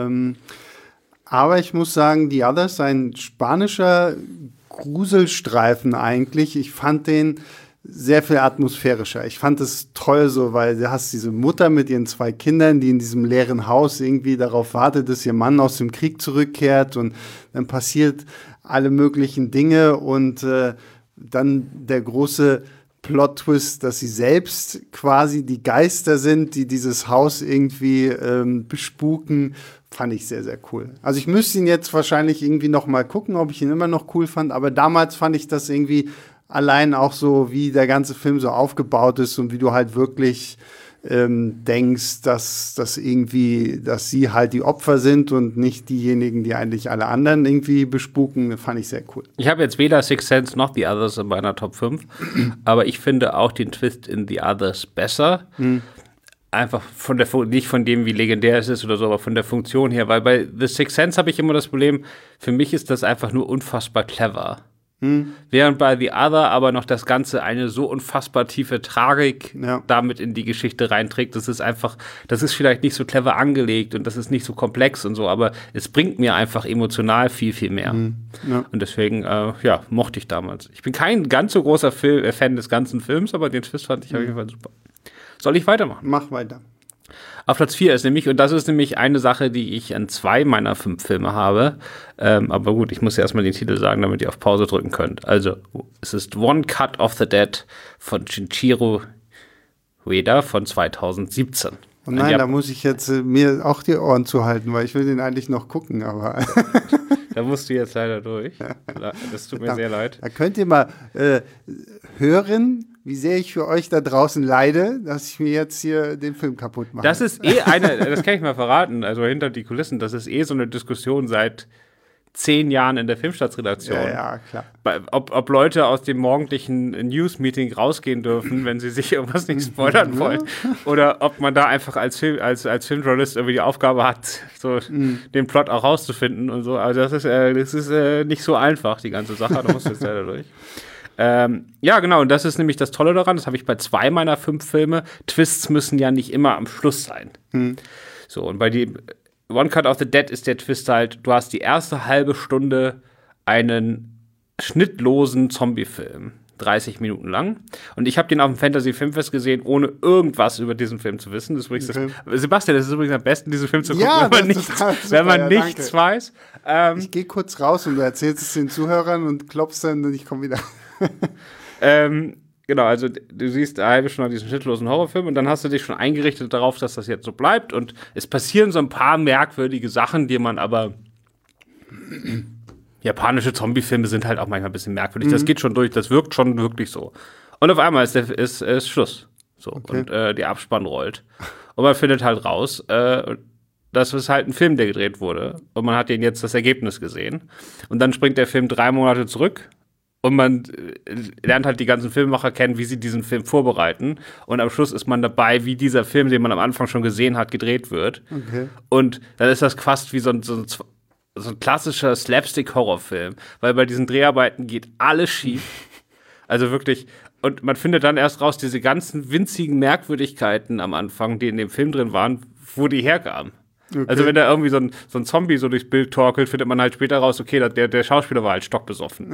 Aber ich muss sagen, The Others, ein spanischer Gruselstreifen eigentlich. Ich fand den sehr viel atmosphärischer. Ich fand es toll so, weil du hast diese Mutter mit ihren 2 Kindern, die in diesem leeren Haus irgendwie darauf wartet, dass ihr Mann aus dem Krieg zurückkehrt und dann passiert alle möglichen Dinge und dann der große Plot-Twist, dass sie selbst quasi die Geister sind, die dieses Haus irgendwie bespuken, fand ich sehr, sehr cool. Also ich müsste ihn jetzt wahrscheinlich irgendwie noch mal gucken, ob ich ihn immer noch cool fand, aber damals fand ich das irgendwie allein auch so, wie der ganze Film so aufgebaut ist und wie du halt wirklich denkst, dass sie halt die Opfer sind und nicht diejenigen, die eigentlich alle anderen irgendwie bespuken, fand ich sehr cool. Ich habe jetzt weder Sixth Sense noch The Others in meiner Top 5, aber ich finde auch den Twist in The Others besser. Einfach nicht von dem, wie legendär es ist oder so, aber von der Funktion her, weil bei The Sixth Sense habe ich immer das Problem, für mich ist das einfach nur unfassbar clever. Während bei The Other aber noch das Ganze eine so unfassbar tiefe Tragik damit in die Geschichte reinträgt. Das ist vielleicht nicht so clever angelegt und das ist nicht so komplex und so, aber es bringt mir einfach emotional viel, viel mehr. Ja. Und deswegen, mochte ich damals. Ich bin kein ganz so großer Fan des ganzen Films, aber den Twist fand ich auf jeden Fall super. Soll ich weitermachen? Mach weiter. Auf Platz 4 ist nämlich, und das ist nämlich eine Sache, die ich an 2 meiner 5 Filme habe, aber gut, ich muss ja erstmal den Titel sagen, damit ihr auf Pause drücken könnt. Also, es ist One Cut of the Dead von Shinichiro Ueda von 2017. Oh nein, da muss ich jetzt mir auch die Ohren zuhalten, weil ich will den eigentlich noch gucken, aber da musst du jetzt leider durch. Das tut mir sehr leid. Da könnt ihr mal hören, wie sehr ich für euch da draußen leide, dass ich mir jetzt hier den Film kaputt mache. Das ist das kann ich mal verraten, also hinter die Kulissen, das ist so eine Diskussion seit 10 Jahren in der Filmstadtredaktion. Ja, klar. Ob Leute aus dem morgendlichen News-Meeting rausgehen dürfen, wenn sie sich irgendwas nicht spoilern wollen. Oder ob man da einfach als Filmjournalist irgendwie die Aufgabe hat, so den Plot auch rauszufinden und so. Also das ist nicht so einfach, die ganze Sache. Da musst du jetzt leider durch. Ja, genau, und das ist nämlich das Tolle daran, das habe ich bei 2 meiner 5 Filme. Twists müssen ja nicht immer am Schluss sein. So, und bei dem One Cut of the Dead ist der Twist halt, du hast die erste halbe Stunde einen schnittlosen Zombie-Film. 30 Minuten lang. Und ich habe den auf dem Fantasy Filmfest gesehen, ohne irgendwas über diesen Film zu wissen. Sebastian, das ist übrigens am besten, diesen Film zu gucken, wenn man nichts weiß. Ich gehe kurz raus und du erzählst es den Zuhörern und klopfst dann und ich komme wieder. Genau, also du siehst eine halbe Stunde diesen schnittlosen Horrorfilm und dann hast du dich schon eingerichtet darauf, dass das jetzt so bleibt und es passieren so ein paar merkwürdige Sachen, die man aber japanische Zombie-Filme sind halt auch manchmal ein bisschen merkwürdig. Das geht schon durch, das wirkt schon wirklich so. Und auf einmal ist Schluss. So, okay. Und der Abspann rollt. Und man findet halt raus, das ist halt ein Film, der gedreht wurde. Und man hat jetzt das Ergebnis gesehen. Und dann springt der Film 3 Monate zurück. Und man lernt halt die ganzen Filmemacher kennen, wie sie diesen Film vorbereiten. Und am Schluss ist man dabei, wie dieser Film, den man am Anfang schon gesehen hat, gedreht wird. Okay. Und dann ist das fast wie so ein klassischer Slapstick-Horrorfilm. Weil bei diesen Dreharbeiten geht alles schief. Also wirklich. Und man findet dann erst raus, diese ganzen winzigen Merkwürdigkeiten am Anfang, die in dem Film drin waren, wo die herkamen. Okay. Also wenn da irgendwie so ein Zombie so durchs Bild torkelt, findet man halt später raus, okay, der Schauspieler war halt stockbesoffen.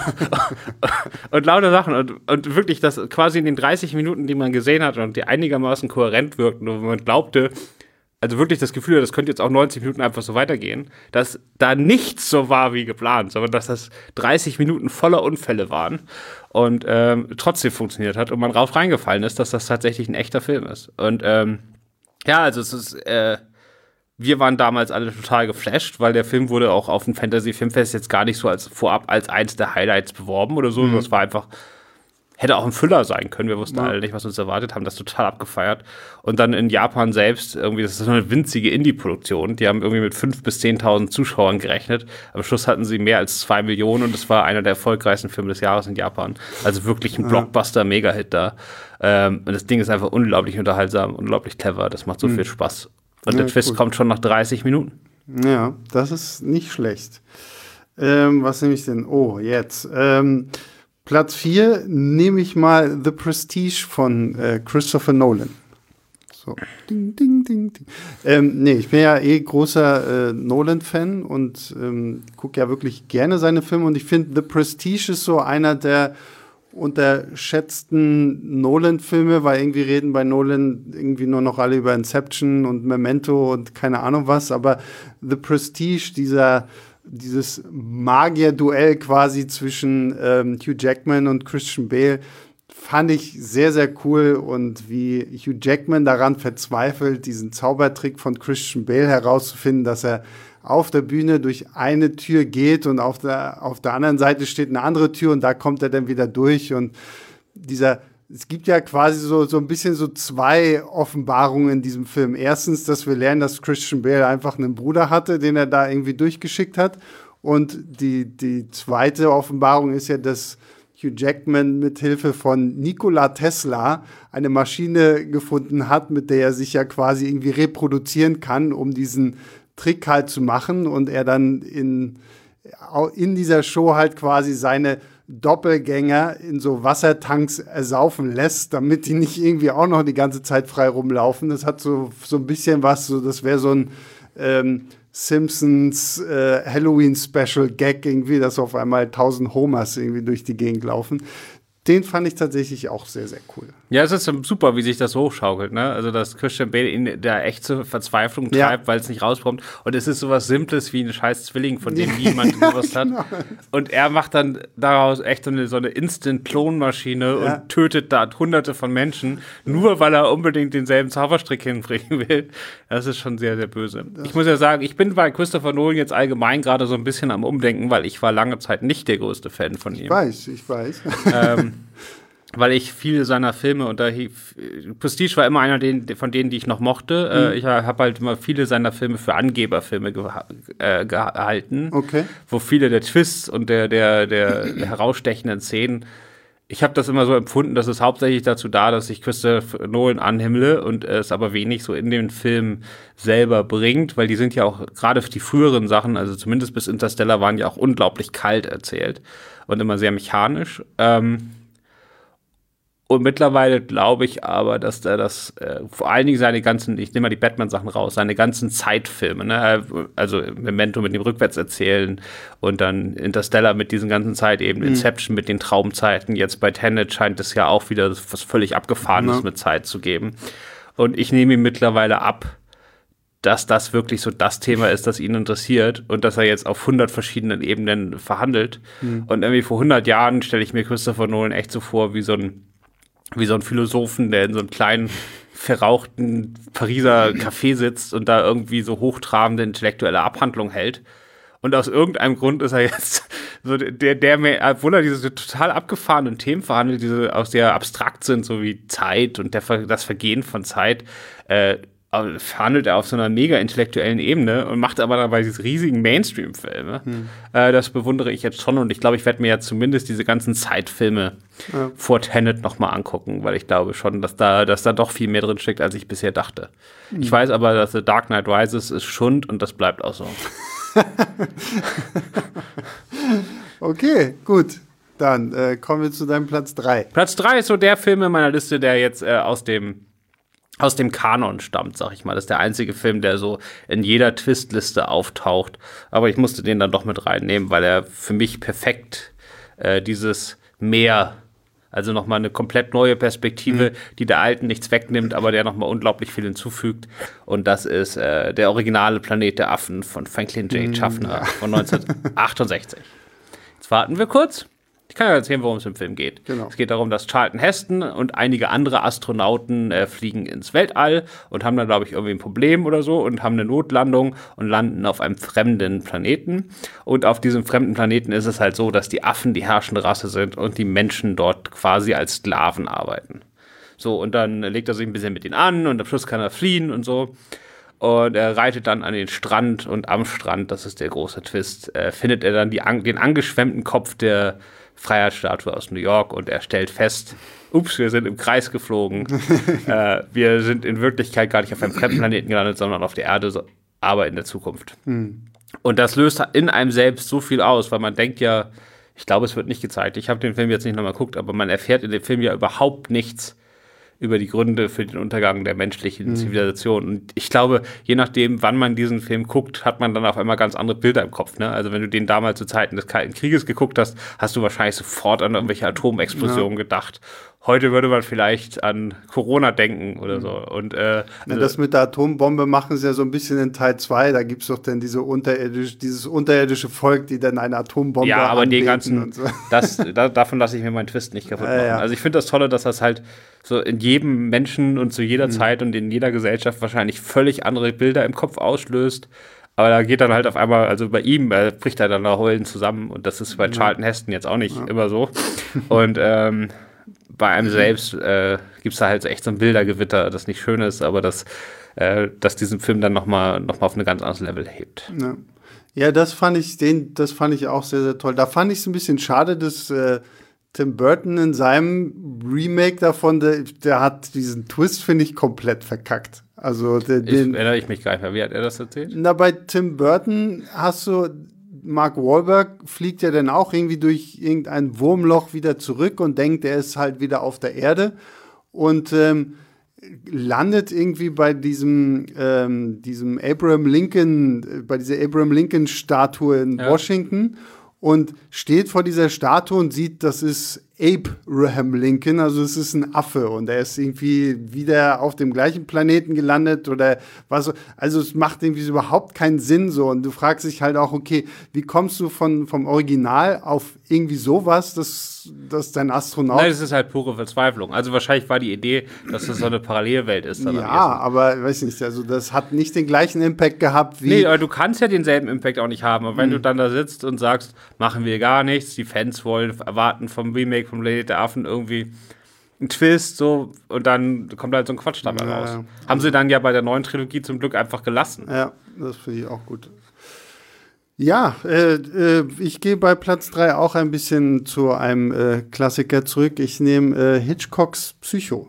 Und lauter Sachen. Und wirklich, das quasi in den 30 Minuten, die man gesehen hat und die einigermaßen kohärent wirkten, wo man glaubte, also wirklich das Gefühl, das könnte jetzt auch 90 Minuten einfach so weitergehen, dass da nichts so war wie geplant, sondern dass das 30 Minuten voller Unfälle waren und trotzdem funktioniert hat und man drauf reingefallen ist, dass das tatsächlich ein echter Film ist. Und also es ist wir waren damals alle total geflasht, weil der Film wurde auch auf dem Fantasy Filmfest jetzt gar nicht so vorab als eins der Highlights beworben oder so. Das war einfach, hätte auch ein Füller sein können. Wir wussten alle nicht, was uns erwartet, haben das total abgefeiert. Und dann in Japan selbst, irgendwie, das ist so eine winzige Indie-Produktion. Die haben irgendwie mit 5.000 bis 10.000 Zuschauern gerechnet. Am Schluss hatten sie mehr als 2 Millionen und es war einer der erfolgreichsten Filme des Jahres in Japan. Also wirklich ein Blockbuster-Mega-Hit da. Und das Ding ist einfach unglaublich unterhaltsam, unglaublich clever. Das macht so viel Spaß. Und der Twist kommt schon nach 30 Minuten. Ja, das ist nicht schlecht. Was nehme ich denn? Oh, jetzt. Platz 4 nehme ich mal The Prestige von Christopher Nolan. So. Ding, ding, ding, ding. Ich bin ja großer Nolan-Fan und gucke ja wirklich gerne seine Filme. Und ich finde, The Prestige ist so einer der unterschätzten Nolan-Filme, weil irgendwie reden bei Nolan irgendwie nur noch alle über Inception und Memento und keine Ahnung was, aber The Prestige, dieses Magier-Duell quasi zwischen Hugh Jackman und Christian Bale, fand ich sehr, sehr cool, und wie Hugh Jackman daran verzweifelt, diesen Zaubertrick von Christian Bale herauszufinden, dass er auf der Bühne durch eine Tür geht und auf der anderen Seite steht eine andere Tür und da kommt er dann wieder durch, und es gibt ja quasi so ein bisschen so zwei Offenbarungen in diesem Film. Erstens, dass wir lernen, dass Christian Bale einfach einen Bruder hatte, den er da irgendwie durchgeschickt hat, und die zweite Offenbarung ist ja, dass Hugh Jackman mit Hilfe von Nikola Tesla eine Maschine gefunden hat, mit der er sich ja quasi irgendwie reproduzieren kann, um diesen Trick halt zu machen, und er dann in dieser Show halt quasi seine Doppelgänger in so Wassertanks ersaufen lässt, damit die nicht irgendwie auch noch die ganze Zeit frei rumlaufen. Das hat so ein bisschen was, das wäre so ein Simpsons Halloween-Special-Gag irgendwie, dass auf einmal 1000 Homers irgendwie durch die Gegend laufen. Den fand ich tatsächlich auch sehr, sehr cool. Ja, es ist super, wie sich das hochschaukelt, ne? Also, dass Christian Bale ihn da echt zur Verzweiflung treibt, weil es nicht rauskommt. Und es ist sowas Simples wie ein scheiß Zwilling, von dem niemand gewusst hat. Genau. Und er macht dann daraus echt so eine Instant-Klonmaschine und tötet da Hunderte von Menschen, nur weil er unbedingt denselben Zauberstrick hinbringen will. Das ist schon sehr, sehr böse. Ich muss ja sagen, ich bin bei Christopher Nolan jetzt allgemein gerade so ein bisschen am Umdenken, weil ich war lange Zeit nicht der größte Fan von ihm. Ich weiß. Weil ich viele seiner Filme, und Prestige war immer einer von denen, die ich noch mochte. Ich habe halt immer viele seiner Filme für Angeberfilme gehalten, wo viele der Twists und der herausstechenden Szenen, ich habe das immer so empfunden, dass es hauptsächlich dazu da, dass ich Christopher Nolan anhimmle und es aber wenig so in den Film selber bringt, weil die sind ja auch, gerade die früheren Sachen, also zumindest bis Interstellar, waren ja auch unglaublich kalt erzählt und immer sehr mechanisch. Und mittlerweile glaube ich aber, dass er vor allen Dingen seine ganzen, ich nehme mal die Batman-Sachen raus, seine ganzen Zeitfilme, ne? Also Memento mit dem Rückwärtserzählen und dann Interstellar mit diesen ganzen Zeitebenen, Inception mit den Traumzeiten, jetzt bei Tenet scheint es ja auch wieder was völlig Abgefahrenes mit Zeit zu geben. Und ich nehme ihm mittlerweile ab, dass das wirklich so das Thema ist, das ihn interessiert und dass er jetzt auf 100 verschiedenen Ebenen verhandelt. Und irgendwie vor 100 Jahren stelle ich mir Christopher Nolan echt so vor, wie so ein Philosophen, der in so einem kleinen, verrauchten Pariser Café sitzt und da irgendwie so hochtrabende intellektuelle Abhandlung hält. Und aus irgendeinem Grund ist er jetzt so der mehr, obwohl er diese total abgefahrenen Themen verhandelt, diese auch sehr abstrakt sind, so wie Zeit und das Vergehen von Zeit, verhandelt er auf so einer mega intellektuellen Ebene und macht aber dabei diese riesigen Mainstream-Filme. Das bewundere ich jetzt schon, und ich glaube, ich werde mir jetzt zumindest diese ganzen Zeitfilme vor Tenet nochmal angucken, weil ich glaube schon, dass da doch viel mehr drin steckt, als ich bisher dachte. Ich weiß aber, dass The Dark Knight Rises ist Schund, und das bleibt auch so. Okay, gut. Dann kommen wir zu deinem Platz 3. Platz 3 ist so der Film in meiner Liste, der jetzt aus dem Kanon stammt, sag ich mal. Das ist der einzige Film, der so in jeder Twistliste auftaucht. Aber ich musste den dann doch mit reinnehmen, weil er für mich perfekt dieses Meer, also nochmal eine komplett neue Perspektive, die der alten nichts wegnimmt, aber der nochmal unglaublich viel hinzufügt. Und das ist der originale Planet der Affen von Franklin J. Schaffner von 1968. Jetzt warten wir kurz. Ich kann ja erzählen, worum es im Film geht. Genau. Es geht darum, dass Charlton Heston und einige andere Astronauten fliegen ins Weltall und haben dann, glaube ich, irgendwie ein Problem oder so und haben eine Notlandung und landen auf einem fremden Planeten. Und auf diesem fremden Planeten ist es halt so, dass die Affen die herrschende Rasse sind und die Menschen dort quasi als Sklaven arbeiten. So, und dann legt er sich ein bisschen mit ihnen an und am Schluss kann er fliehen und so. Und er reitet dann an den Strand, und am Strand, das ist der große Twist, findet er dann den angeschwemmten Kopf der Freiheitsstatue aus New York, und er stellt fest, ups, wir sind im Kreis geflogen. Wir sind in Wirklichkeit gar nicht auf einem fremden Planeten gelandet, sondern auf der Erde, aber in der Zukunft. Und das löst in einem selbst so viel aus, weil man denkt ja, ich glaube, es wird nicht gezeigt. Ich habe den Film jetzt nicht nochmal geguckt, aber man erfährt in dem Film ja überhaupt nichts über die Gründe für den Untergang der menschlichen Zivilisation. Und ich glaube, je nachdem, wann man diesen Film guckt, hat man dann auf einmal ganz andere Bilder im Kopf. Ne? Also wenn du den damals zu Zeiten des Kalten Krieges geguckt hast, hast du wahrscheinlich sofort an irgendwelche Atomexplosionen gedacht. Heute würde man vielleicht an Corona denken oder so. Und, das mit der Atombombe machen sie ja so ein bisschen in Teil 2. Da gibt es doch dann dieses unterirdische Volk, die dann eine Atombombe ja, aber den ganzen, und so. Davon lasse ich mir meinen Twist nicht kaputt machen. Also ich finde das Tolle, dass das halt so in jedem Menschen und zu jeder Zeit und in jeder Gesellschaft wahrscheinlich völlig andere Bilder im Kopf auslöst. Aber da geht dann halt auf einmal, also bei ihm bricht er dann da heulen zusammen. Und das ist bei Charlton Heston jetzt auch nicht immer so. Und bei einem selbst gibt es da halt echt so ein Bildergewitter, das nicht schön ist, aber das diesen Film dann noch mal auf ein ganz anderes Level hebt. Ja, das fand ich auch sehr, sehr toll. Da fand ich es ein bisschen schade, dass Tim Burton in seinem Remake davon, der hat diesen Twist, finde ich, komplett verkackt. Also Erinnere ich mich gar nicht mehr. Wie hat er das erzählt? Na, bei Tim Burton hast du Mark Wahlberg fliegt ja dann auch irgendwie durch irgendein Wurmloch wieder zurück und denkt, er ist halt wieder auf der Erde und landet irgendwie bei diesem Abraham Lincoln, bei dieser Abraham Lincoln Statue in Washington und steht vor dieser Statue und sieht, das ist Abraham Lincoln, also es ist ein Affe und er ist irgendwie wieder auf dem gleichen Planeten gelandet oder was. Also es macht irgendwie so überhaupt keinen Sinn so und du fragst dich halt auch, okay, wie kommst du vom Original auf irgendwie sowas, dass dein Astronaut... Nein, das ist halt pure Verzweiflung. Also wahrscheinlich war die Idee, dass das so eine Parallelwelt ist. Ja, aber weiß nicht, also das hat nicht den gleichen Impact gehabt wie... Nee, aber du kannst ja denselben Impact auch nicht haben. Und wenn du dann da sitzt und sagst, machen wir gar nichts, die Fans erwarten vom Remake vom Planet der Affen irgendwie einen Twist, so, und dann kommt halt so ein Quatsch dabei raus. Haben sie dann ja bei der neuen Trilogie zum Glück einfach gelassen. Ja, das finde ich auch gut. Ja, ich gehe bei Platz 3 auch ein bisschen zu einem Klassiker zurück. Ich nehme Hitchcocks Psycho.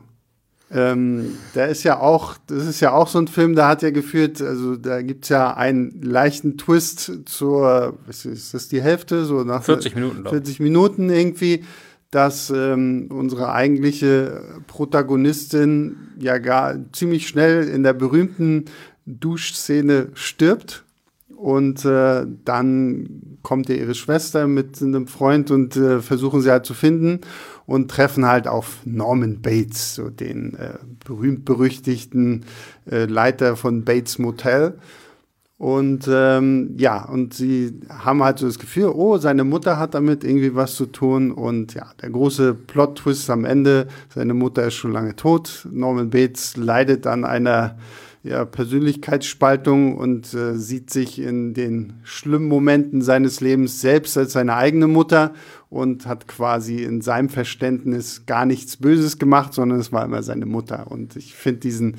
Das ist ja auch so ein Film, da hat ja geführt, also da gibt es ja einen leichten Twist ist das die Hälfte? So nach 40 Minuten. 40 Minuten irgendwie, dass unsere eigentliche Protagonistin ja gar ziemlich schnell in der berühmten Duschszene stirbt. Und dann kommt ja ihre Schwester mit einem Freund und versuchen sie halt zu finden und treffen halt auf Norman Bates, so den berühmt-berüchtigten Leiter von Bates Motel. Und und sie haben halt so das Gefühl, oh, seine Mutter hat damit irgendwie was zu tun. Und ja, der große Plot-Twist am Ende, seine Mutter ist schon lange tot. Norman Bates leidet an einer Persönlichkeitsspaltung und sieht sich in den schlimmen Momenten seines Lebens selbst als seine eigene Mutter und hat quasi in seinem Verständnis gar nichts Böses gemacht, sondern es war immer seine Mutter. Und ich finde diese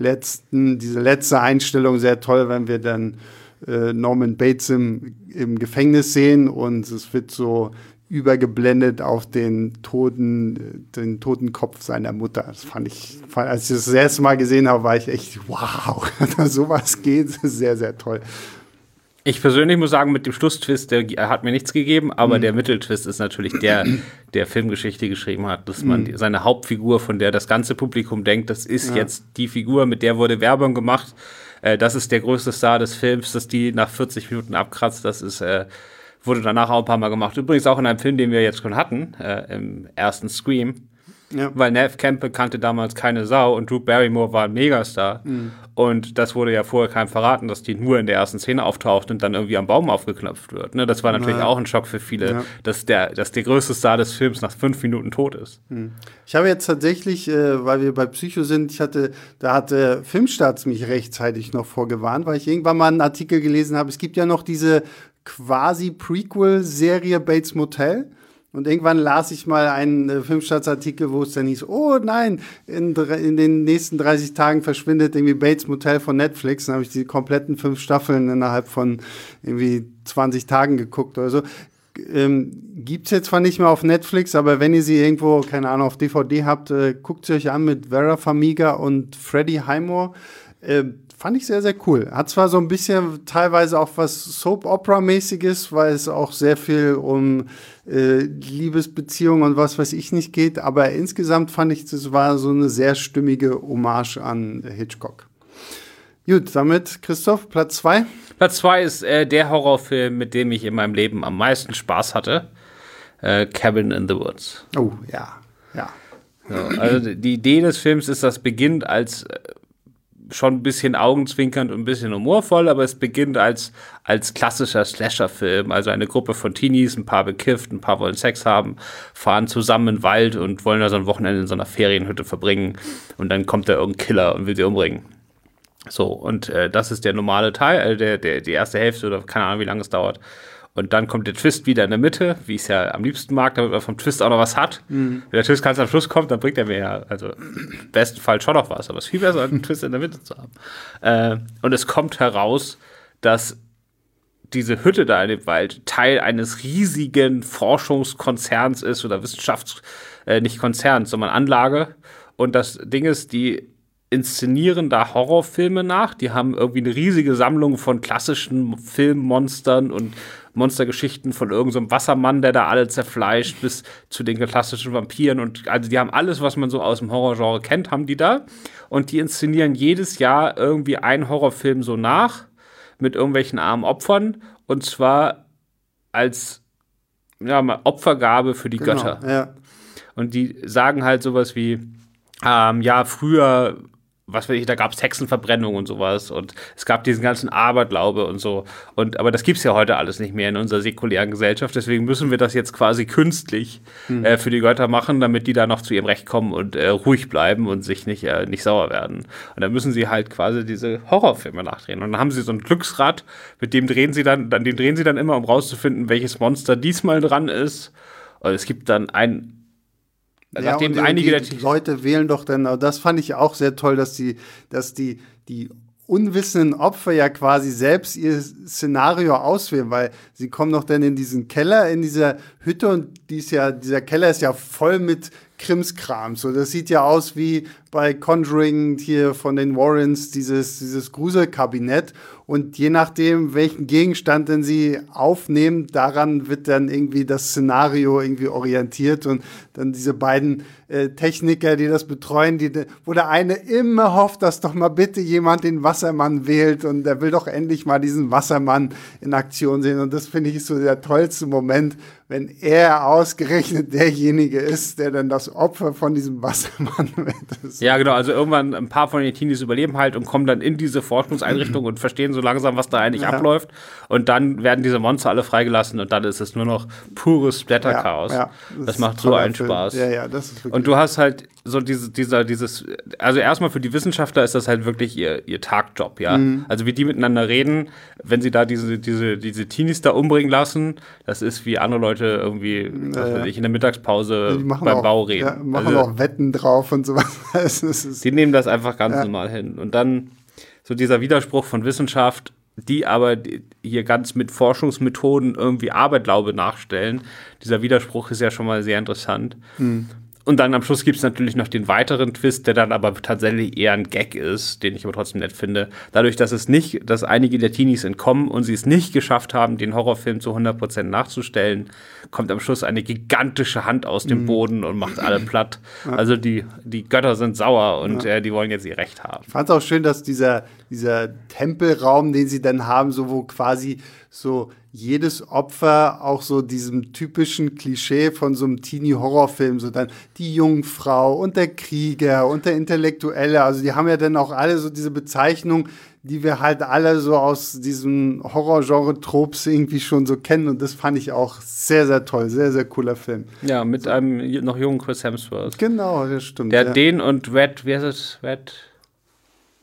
letzte Einstellung sehr toll, wenn wir dann Norman Bates im Gefängnis sehen und es wird so übergeblendet auf den toten Kopf seiner Mutter. Das als ich das erste Mal gesehen habe, war ich echt, wow, dass sowas geht, sehr, sehr toll. Ich persönlich muss sagen, mit dem Schlusstwist, der hat mir nichts gegeben, aber der Mitteltwist ist natürlich der Filmgeschichte geschrieben hat, dass man seine Hauptfigur, von der das ganze Publikum denkt, das ist jetzt die Figur, mit der wurde Werbung gemacht, das ist der größte Star des Films, dass die nach 40 Minuten abkratzt, das ist wurde danach auch ein paar Mal gemacht. Übrigens auch in einem Film, den wir jetzt schon hatten, im ersten Scream. Ja. Weil Neve Campbell kannte damals keine Sau und Drew Barrymore war ein Megastar. Und das wurde ja vorher keinem verraten, dass die nur in der ersten Szene auftaucht und dann irgendwie am Baum aufgeknöpft wird. Ne? Das war natürlich auch ein Schock für viele, dass der größte Star des Films nach 5 Minuten tot ist. Ich habe jetzt tatsächlich, weil wir bei Psycho sind, da hatte Filmstarts mich rechtzeitig noch vorgewarnt, weil ich irgendwann mal einen Artikel gelesen habe. Es gibt ja noch diese quasi Prequel-Serie Bates Motel. Und irgendwann las ich mal einen Filmstartsartikel, wo es dann hieß, oh nein, in den nächsten 30 Tagen verschwindet irgendwie Bates Motel von Netflix. Dann habe ich die kompletten 5 Staffeln innerhalb von irgendwie 20 Tagen geguckt oder so. Gibt's jetzt zwar nicht mehr auf Netflix, aber wenn ihr sie irgendwo, keine Ahnung, auf DVD habt, guckt sie euch an mit Vera Farmiga und Freddie Highmore. Fand ich sehr, sehr cool. Hat zwar so ein bisschen teilweise auch was Soap-Opera-mäßiges, weil es auch sehr viel um Liebesbeziehungen und was weiß ich nicht geht, aber insgesamt fand ich, das war so eine sehr stimmige Hommage an Hitchcock. Gut, damit, Christoph, Platz 2. Platz 2 ist der Horrorfilm, mit dem ich in meinem Leben am meisten Spaß hatte. Cabin in the Woods. Oh, ja. So, also die Idee des Films ist, das beginnt als schon ein bisschen augenzwinkernd und ein bisschen humorvoll, aber es beginnt als klassischer Slasher-Film. Also eine Gruppe von Teenies, ein paar bekifft, ein paar wollen Sex haben, fahren zusammen in den Wald und wollen da so ein Wochenende in so einer Ferienhütte verbringen. Und dann kommt da irgendein Killer und will sie umbringen. So, und das ist der normale Teil, die erste Hälfte oder keine Ahnung, wie lange es dauert. Und dann kommt der Twist wieder in der Mitte, wie ich es ja am liebsten mag, damit man vom Twist auch noch was hat. Wenn der Twist ganz am Schluss kommt, dann bringt er mir ja, also im besten Fall schon noch was, aber es ist viel besser, einen Twist in der Mitte zu haben. Und es kommt heraus, dass diese Hütte da in dem Wald Teil eines riesigen Forschungskonzerns ist oder nicht Konzerns, sondern Anlage. Und das Ding ist, die inszenieren da Horrorfilme nach. Die haben irgendwie eine riesige Sammlung von klassischen Filmmonstern und Monstergeschichten von irgendeinem so Wassermann, der da alle zerfleischt, bis zu den klassischen Vampiren. Und also die haben alles, was man so aus dem Horrorgenre kennt, haben die da. Und die inszenieren jedes Jahr irgendwie einen Horrorfilm so nach, mit irgendwelchen armen Opfern. Und zwar als Opfergabe für die Götter. Ja. Und die sagen halt sowas wie, früher, was weiß ich, da gab es Hexenverbrennung und sowas und es gab diesen ganzen Aberglaube und so. Aber das gibt's ja heute alles nicht mehr in unserer säkulären Gesellschaft, deswegen müssen wir das jetzt quasi künstlich für die Götter machen, damit die da noch zu ihrem Recht kommen und ruhig bleiben und sich nicht sauer werden. Und dann müssen sie halt quasi diese Horrorfilme nachdrehen. Und dann haben sie so ein Glücksrad, mit dem drehen sie dann immer, um rauszufinden, welches Monster diesmal dran ist. Und es gibt dann nachdem einige die Leute wählen doch dann, das fand ich auch sehr toll, dass die unwissenden Opfer ja quasi selbst ihr Szenario auswählen, weil sie kommen doch dann in diesen Keller, in dieser Hütte und dieser Keller ist ja voll mit Krimskram. So, das sieht ja aus wie bei Conjuring hier von den Warrens, dieses Gruselkabinett. Und je nachdem, welchen Gegenstand denn sie aufnehmen, daran wird dann irgendwie das Szenario irgendwie orientiert. Und dann diese beiden Techniker, die das betreuen, wo der eine immer hofft, dass doch mal bitte jemand den Wassermann wählt. Und der will doch endlich mal diesen Wassermann in Aktion sehen. Und das finde ich so der tollste Moment, wenn er ausgerechnet derjenige ist, der dann das Opfer von diesem Wassermann wird. Ja, genau, also irgendwann ein paar von den Teenies überleben halt und kommen dann in diese Forschungseinrichtung und verstehen so langsam, was da eigentlich abläuft. Und dann werden diese Monster alle freigelassen und dann ist es nur noch pures Splatter-Chaos. Ja, das macht so einen Spaß. Ja, das ist wirklich. Und du hast halt so also erstmal für die Wissenschaftler ist das halt wirklich ihr Tagjob, ja. Also wie die miteinander reden, wenn sie da diese Teenies da umbringen lassen, das ist wie andere Leute irgendwie, in der Mittagspause beim Bau reden. Ja, machen auch Wetten drauf und sowas. Die nehmen das einfach ganz normal hin. Und dann so dieser Widerspruch von Wissenschaft, die aber hier ganz mit Forschungsmethoden irgendwie Aberglaube nachstellen. Dieser Widerspruch ist ja schon mal sehr interessant. Und dann am Schluss gibt es natürlich noch den weiteren Twist, der dann aber tatsächlich eher ein Gag ist, den ich aber trotzdem nett finde. Dadurch, dass einige der Teenies entkommen und sie es nicht geschafft haben, den Horrorfilm zu 100% nachzustellen, kommt am Schluss eine gigantische Hand aus dem Boden und macht alle platt. Also die Götter sind sauer und die wollen jetzt ihr Recht haben. Ich fand es auch schön, dass dieser Tempelraum, den sie dann haben, so wo quasi so jedes Opfer auch so diesem typischen Klischee von so einem Teenie-Horrorfilm, so dann die Jungfrau und der Krieger und der Intellektuelle, also die haben ja dann auch alle so diese Bezeichnung, die wir halt alle so aus diesem Horrorgenre-Tropes irgendwie schon so kennen und das fand ich auch sehr, sehr toll, sehr, sehr cooler Film. Ja, mit einem noch jungen Chris Hemsworth. Genau, das stimmt. Der den und wie heißt das,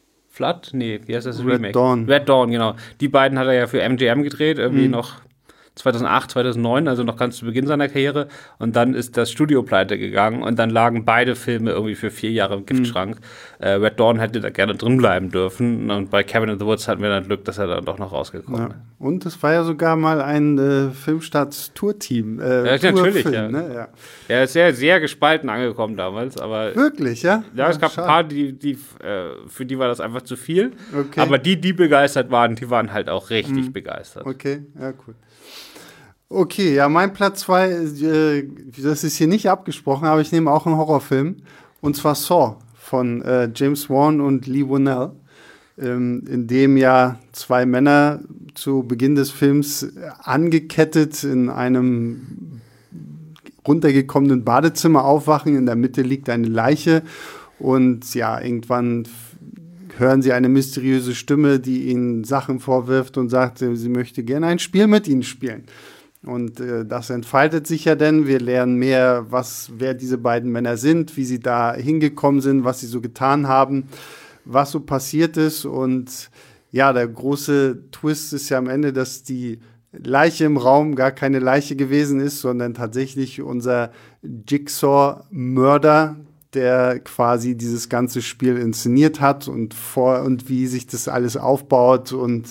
Flood? Nee, wie heißt das Remake? Red Dawn. Red Dawn, genau. Die beiden hat er ja für MGM gedreht, irgendwie noch 2008, 2009, also noch ganz zu Beginn seiner Karriere. Und dann ist das Studio pleite gegangen und dann lagen beide Filme irgendwie für 4 Jahre im Giftschrank. Red Dawn hätte da gerne drin bleiben dürfen. Und bei Cabin in the Woods hatten wir dann Glück, dass er dann doch noch rausgekommen ist. Und es war ja sogar mal ein Filmstarts-Tour-Team. Natürlich, ja. Ne? Ja. Er ist sehr, sehr gespalten angekommen damals. Aber wirklich, ja? Ja, es gab schade. ein paar, für die war das einfach zu viel. Okay. Aber die begeistert waren, die waren halt auch richtig begeistert. Okay, ja, cool. Okay, ja, mein Platz 2, das ist hier nicht abgesprochen, aber ich nehme auch einen Horrorfilm. Und zwar Saw von James Wan und Lee Whannell, in dem ja 2 Männer zu Beginn des Films angekettet in einem runtergekommenen Badezimmer aufwachen. In der Mitte liegt eine Leiche und ja, irgendwann hören sie eine mysteriöse Stimme, die ihnen Sachen vorwirft und sagt, sie möchte gerne ein Spiel mit ihnen spielen. Und das entfaltet sich ja dann. Wir lernen mehr, wer diese beiden Männer sind, wie sie da hingekommen sind, was sie so getan haben, was so passiert ist. Und ja, der große Twist ist ja am Ende, dass die Leiche im Raum gar keine Leiche gewesen ist, sondern tatsächlich unser Jigsaw-Mörder, der quasi dieses ganze Spiel inszeniert hat und wie sich das alles aufbaut und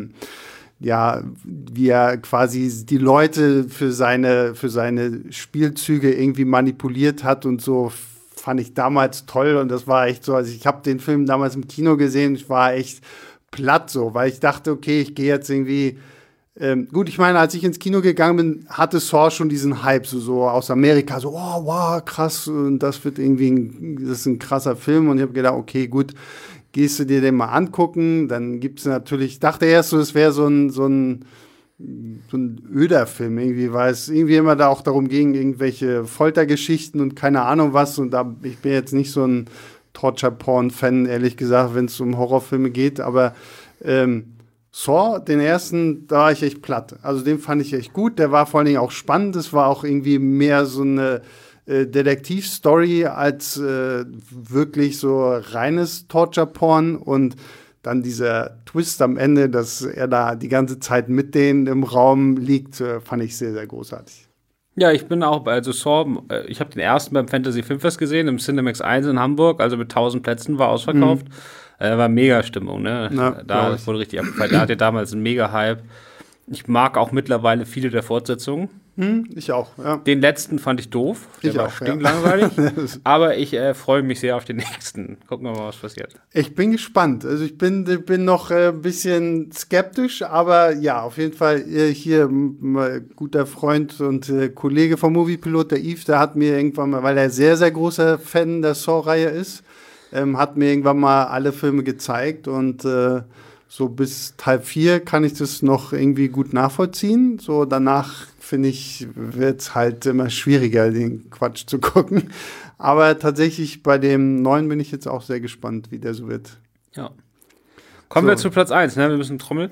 ja, wie er quasi die Leute für seine Spielzüge irgendwie manipuliert hat und so, fand ich damals toll und das war echt so, also ich habe den Film damals im Kino gesehen, ich war echt platt so, weil ich dachte, okay, ich gehe jetzt irgendwie, gut, ich meine, als ich ins Kino gegangen bin, hatte Saw schon diesen Hype, so aus Amerika, so, oh, wow, krass, und das wird irgendwie, das ist ein krasser Film und ich habe gedacht, okay, gut, gehst du dir den mal angucken, dann gibt es natürlich, ich dachte erst so, es wäre so ein öder Film irgendwie, weil es irgendwie immer da auch darum ging, irgendwelche Foltergeschichten und keine Ahnung was und ich bin jetzt nicht so ein Torture-Porn-Fan, ehrlich gesagt, wenn es um Horrorfilme geht, aber Saw, den ersten, da war ich echt platt. Also den fand ich echt gut, der war vor allen Dingen auch spannend, es war auch irgendwie mehr so eine Detektivstory als wirklich so reines Torture-Porn und dann dieser Twist am Ende, dass er da die ganze Zeit mit denen im Raum liegt, fand ich sehr, sehr großartig. Ja, ich bin auch, also Saw, ich habe den ersten beim Fantasy Filmfest gesehen, im Cinemax 1 in Hamburg, also mit 1000 Plätzen, war ausverkauft. War mega Stimmung, ne? Na, da wurde richtig abgefeiert. Der hatte damals einen mega Hype. Ich mag auch mittlerweile viele der Fortsetzungen. Ich auch, ja. Den letzten fand ich doof. Der war stinklangweilig. Aber ich freue mich sehr auf den nächsten. Gucken wir mal, was passiert. Ich bin gespannt. Also ich bin noch ein bisschen skeptisch, aber ja, auf jeden Fall hier guter Freund und Kollege vom Moviepilot, der Yves, der hat mir irgendwann mal, weil er sehr, sehr großer Fan der Saw-Reihe ist, hat mir irgendwann mal alle Filme gezeigt und so bis Teil 4 kann ich das noch irgendwie gut nachvollziehen. So danach, finde ich, wird es halt immer schwieriger, den Quatsch zu gucken. Aber tatsächlich bei dem neuen bin ich jetzt auch sehr gespannt, wie der so wird. Ja. Kommen wir zu Platz 1, ne? Wir müssen trommeln.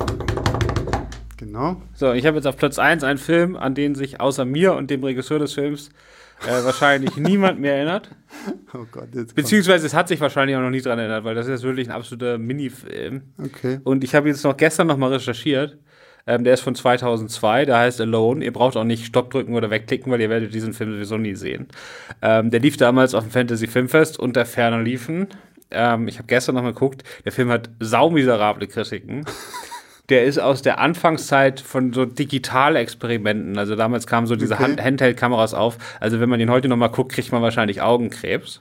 Genau. So, ich habe jetzt auf Platz 1 einen Film, an den sich außer mir und dem Regisseur des Films wahrscheinlich niemand mehr erinnert. Oh Gott, jetzt beziehungsweise es hat sich wahrscheinlich auch noch nie dran erinnert, weil das ist wirklich ein absoluter Minifilm. Okay. Und ich habe jetzt gestern noch mal recherchiert. Der ist von 2002, der heißt Alone. Ihr braucht auch nicht Stopp drücken oder wegklicken, weil ihr werdet diesen Film sowieso nie sehen. Der lief damals auf dem Fantasy Filmfest unter ferner Liefen. Ich habe gestern noch mal geguckt. Der Film hat saumiserable Kritiken. Der ist aus der Anfangszeit von so Digitalexperimenten. Also damals kamen so diese Handheld-Kameras auf. Also wenn man den heute noch mal guckt, kriegt man wahrscheinlich Augenkrebs.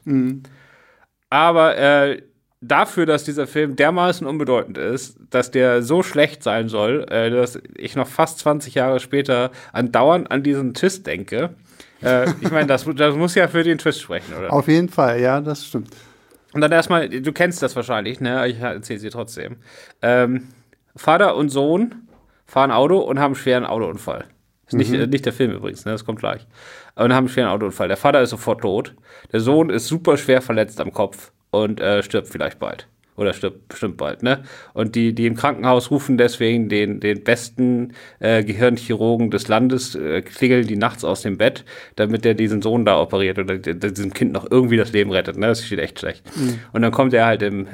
Aber dafür, dass dieser Film dermaßen unbedeutend ist, dass der so schlecht sein soll, dass ich noch fast 20 Jahre später andauernd an diesen Twist denke. Ich meine, das muss ja für den Twist sprechen, oder? Auf jeden Fall, ja, das stimmt. Und dann erstmal, du kennst das wahrscheinlich, ne? Ich erzähle sie trotzdem. Vater und Sohn fahren Auto und haben einen schweren Autounfall. Ist nicht der Film übrigens, ne? Das kommt gleich. Und haben einen schweren Autounfall. Der Vater ist sofort tot. Der Sohn ist super schwer verletzt am Kopf und stirbt vielleicht bald. Oder stirbt bestimmt bald, ne? Und die im Krankenhaus rufen deswegen den besten Gehirnchirurgen des Landes, klingeln die nachts aus dem Bett, damit der diesen Sohn da operiert oder diesem Kind noch irgendwie das Leben rettet, ne? Das steht echt schlecht. Und dann kommt er halt im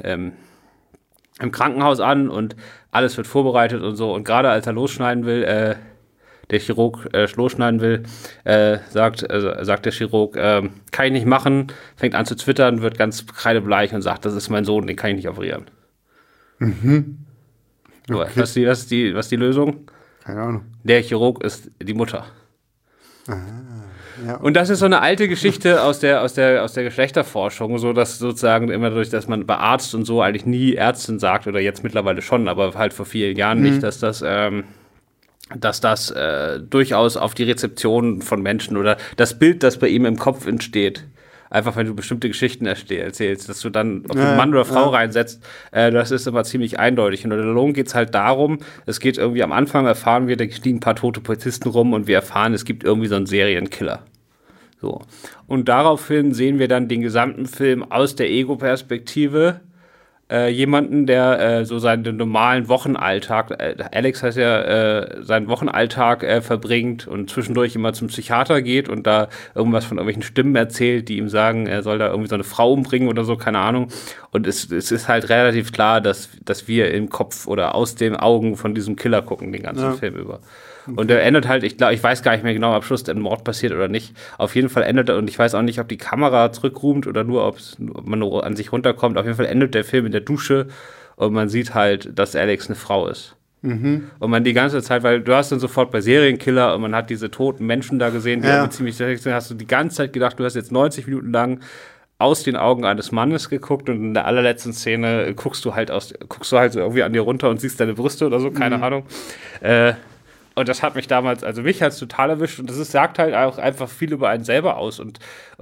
Krankenhaus an und alles wird vorbereitet und so. Und gerade als er losschneiden will, der Chirurg Schloss schneiden will, sagt der Chirurg, kann ich nicht machen, fängt an zu twittern, wird ganz kreidebleich und sagt, das ist mein Sohn, den kann ich nicht operieren. Okay. Was ist die Lösung? Keine Ahnung. Der Chirurg ist die Mutter. Ja. Und das ist so eine alte Geschichte aus der Geschlechterforschung, so dass sozusagen immer dadurch, dass man bei Arzt und so eigentlich nie Ärztin sagt, oder jetzt mittlerweile schon, aber halt vor vielen Jahren nicht, dass das durchaus auf die Rezeption von Menschen oder das Bild, das bei ihm im Kopf entsteht, einfach wenn du bestimmte Geschichten erzählst, dass du dann, ob du einen Mann oder Frau reinsetzt, das ist immer ziemlich eindeutig. Und in Alone geht es halt darum, es geht irgendwie am Anfang, erfahren wir, da liegen ein paar tote Polizisten rum und wir erfahren, es gibt irgendwie so einen Serienkiller. So. Und daraufhin sehen wir dann den gesamten Film aus der Ego-Perspektive. Jemanden, der so seinen normalen Wochenalltag, Alex heißt ja, seinen Wochenalltag verbringt und zwischendurch immer zum Psychiater geht und da irgendwas von irgendwelchen Stimmen erzählt, die ihm sagen, er soll da irgendwie so eine Frau umbringen oder so, keine Ahnung. Und es ist halt relativ klar, dass wir im Kopf oder aus den Augen von diesem Killer gucken, den ganzen Film über. Okay. Und er endet halt, ich weiß gar nicht mehr genau, ob am Schluss ein Mord passiert oder nicht. Auf jeden Fall endet er, und ich weiß auch nicht, ob die Kamera zurückrumt oder nur, ob man nur an sich runterkommt. Auf jeden Fall endet der Film in der Dusche und man sieht halt, dass Alex eine Frau ist. Und man die ganze Zeit, weil du hast dann sofort bei Serienkiller und man hat diese toten Menschen da gesehen, die ziemlich direkt sind, hast du die ganze Zeit gedacht, du hast jetzt 90 Minuten lang aus den Augen eines Mannes geguckt und in der allerletzten Szene guckst du halt irgendwie an dir runter und siehst deine Brüste oder so, keine Ahnung. Und das hat mich damals, also mich hat es total erwischt und sagt halt auch einfach viel über einen selber aus und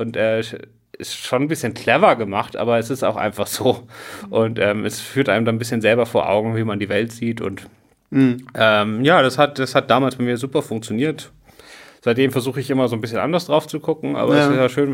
ist schon ein bisschen clever gemacht, aber es ist auch einfach so. Und es führt einem dann ein bisschen selber vor Augen, wie man die Welt sieht und das hat damals bei mir super funktioniert. Seitdem versuche ich immer so ein bisschen anders drauf zu gucken, aber es ist ja schön,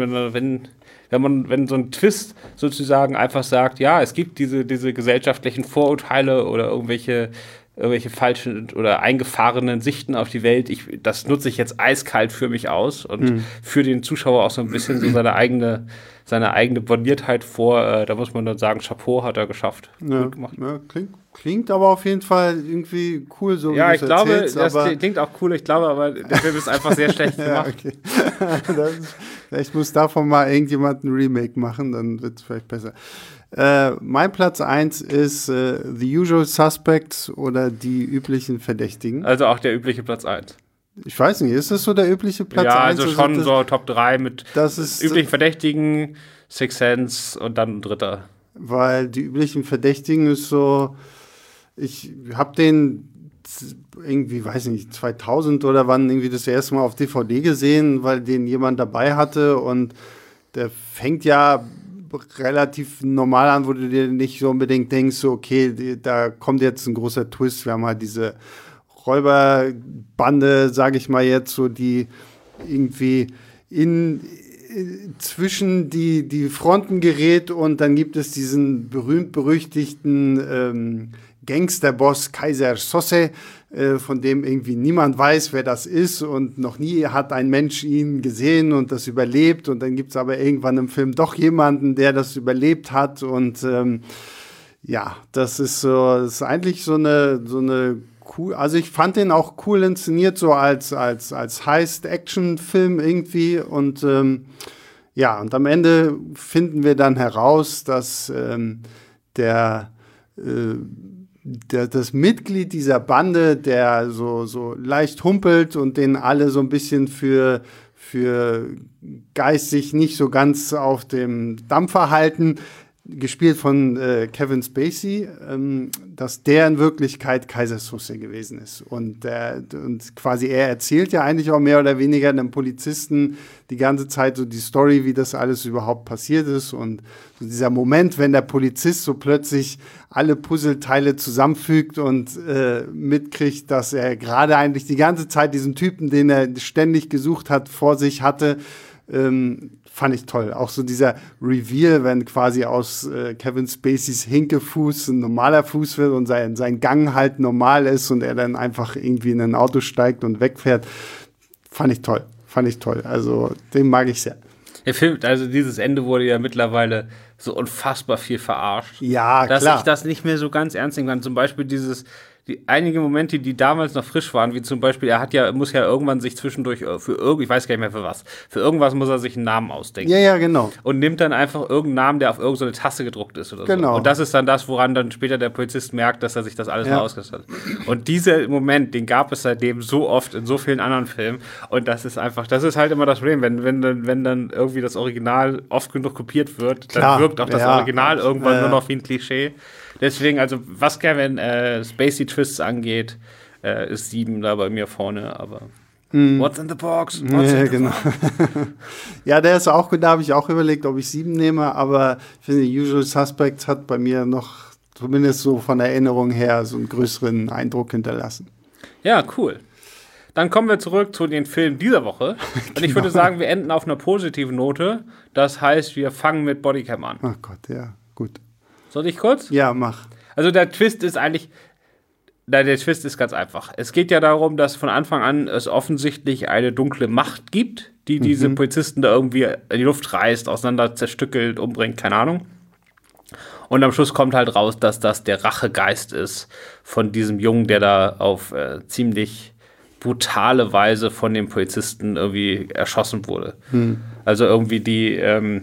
wenn so ein Twist sozusagen einfach sagt, ja, es gibt diese gesellschaftlichen Vorurteile oder irgendwelche falschen oder eingefahrenen Sichten auf die Welt. Das nutze ich jetzt eiskalt für mich aus und für den Zuschauer auch so ein bisschen so seine eigene Borniertheit vor. Da muss man dann sagen, Chapeau, hat er geschafft. Gut gemacht. Ja, klingt aber auf jeden Fall irgendwie cool, so ja, wie ich glaube, das klingt auch cool. Ich glaube, aber der Film ist einfach sehr schlecht gemacht. Ja, okay. Vielleicht muss davon mal irgendjemand ein Remake machen, dann wird es vielleicht besser. Mein Platz 1 ist The Usual Suspects oder die üblichen Verdächtigen. Also auch der übliche Platz 1. Ich weiß nicht, ist das so der übliche Platz 1? Ja, also schon so Top 3 mit ist, üblichen Verdächtigen, Sixth Sense und dann ein dritter. Weil die üblichen Verdächtigen ist so, ich habe den irgendwie, weiß nicht, 2000 oder wann irgendwie das erste Mal auf DVD gesehen, weil den jemand dabei hatte und der fängt ja relativ normal an, wo du dir nicht so unbedingt denkst, so, okay, da kommt jetzt ein großer Twist. Wir haben halt diese Räuberbande, sage ich mal jetzt, so die irgendwie zwischen die Fronten gerät und dann gibt es diesen berühmt-berüchtigten Gangsterboss Kaiser Soze, von dem irgendwie niemand weiß, wer das ist und noch nie hat ein Mensch ihn gesehen und das überlebt und dann gibt es aber irgendwann im Film doch jemanden, der das überlebt hat und das ist eigentlich so eine cool, also ich fand den auch cool inszeniert, so als Heist-Action-Film irgendwie und und am Ende finden wir dann heraus, dass das Mitglied dieser Bande, der so leicht humpelt und den alle so ein bisschen für geistig nicht so ganz auf dem Dampfer halten, gespielt von Kevin Spacey, dass der in Wirklichkeit Kaiser Soze gewesen ist. Und quasi er erzählt ja eigentlich auch mehr oder weniger einem Polizisten die ganze Zeit so die Story, wie das alles überhaupt passiert ist. Und so dieser Moment, wenn der Polizist so plötzlich alle Puzzleteile zusammenfügt und mitkriegt, dass er gerade eigentlich die ganze Zeit diesen Typen, den er ständig gesucht hat, vor sich hatte, fand ich toll. Auch so dieser Reveal, wenn quasi aus Kevin Spaceys Hinkefuß ein normaler Fuß wird und sein Gang halt normal ist und er dann einfach irgendwie in ein Auto steigt und wegfährt. Fand ich toll. Also, den mag ich sehr. Der Film, also dieses Ende wurde ja mittlerweile so unfassbar viel verarscht. Ja, dass klar. ich das nicht mehr so ganz ernst nehmen kann. Zum Beispiel einige Momente, die damals noch frisch waren, wie zum Beispiel, muss ja irgendwann sich zwischendurch ich weiß gar nicht mehr für irgendwas muss er sich einen Namen ausdenken. Ja, genau. Und nimmt dann einfach irgendeinen Namen, der auf irgendeine Tasse gedruckt ist oder genau. so. Und das ist dann das, woran dann später der Polizist merkt, dass er sich das alles mal ausgedacht hat. Und dieser Moment, den gab es seitdem so oft in so vielen anderen Filmen. Und das ist halt immer das Problem, wenn dann irgendwie das Original oft genug kopiert wird, dann wirkt auch das Original irgendwann nur noch wie ein Klischee. Deswegen, also was Kevin Spacey Twists angeht, ist 7 da bei mir vorne, aber what's in the box? Genau. Ja, der ist auch gut, da habe ich auch überlegt, ob ich 7 nehme, aber ich finde, Usual Suspects hat bei mir noch, zumindest so von Erinnerung her, so einen größeren Eindruck hinterlassen. Ja, cool. Dann kommen wir zurück zu den Filmen dieser Woche. Und ich würde sagen, wir enden auf einer positiven Note. Das heißt, wir fangen mit Bodycam an. Ach Gott, ja, gut. Soll ich kurz? Ja, mach. Also der Twist ist ganz einfach. Es geht ja darum, dass von Anfang an es offensichtlich eine dunkle Macht gibt, die diese Polizisten da irgendwie in die Luft reißt, auseinander zerstückelt, umbringt, keine Ahnung. Und am Schluss kommt halt raus, dass das der Rachegeist ist von diesem Jungen, der da auf ziemlich brutale Weise von den Polizisten irgendwie erschossen wurde. Also irgendwie die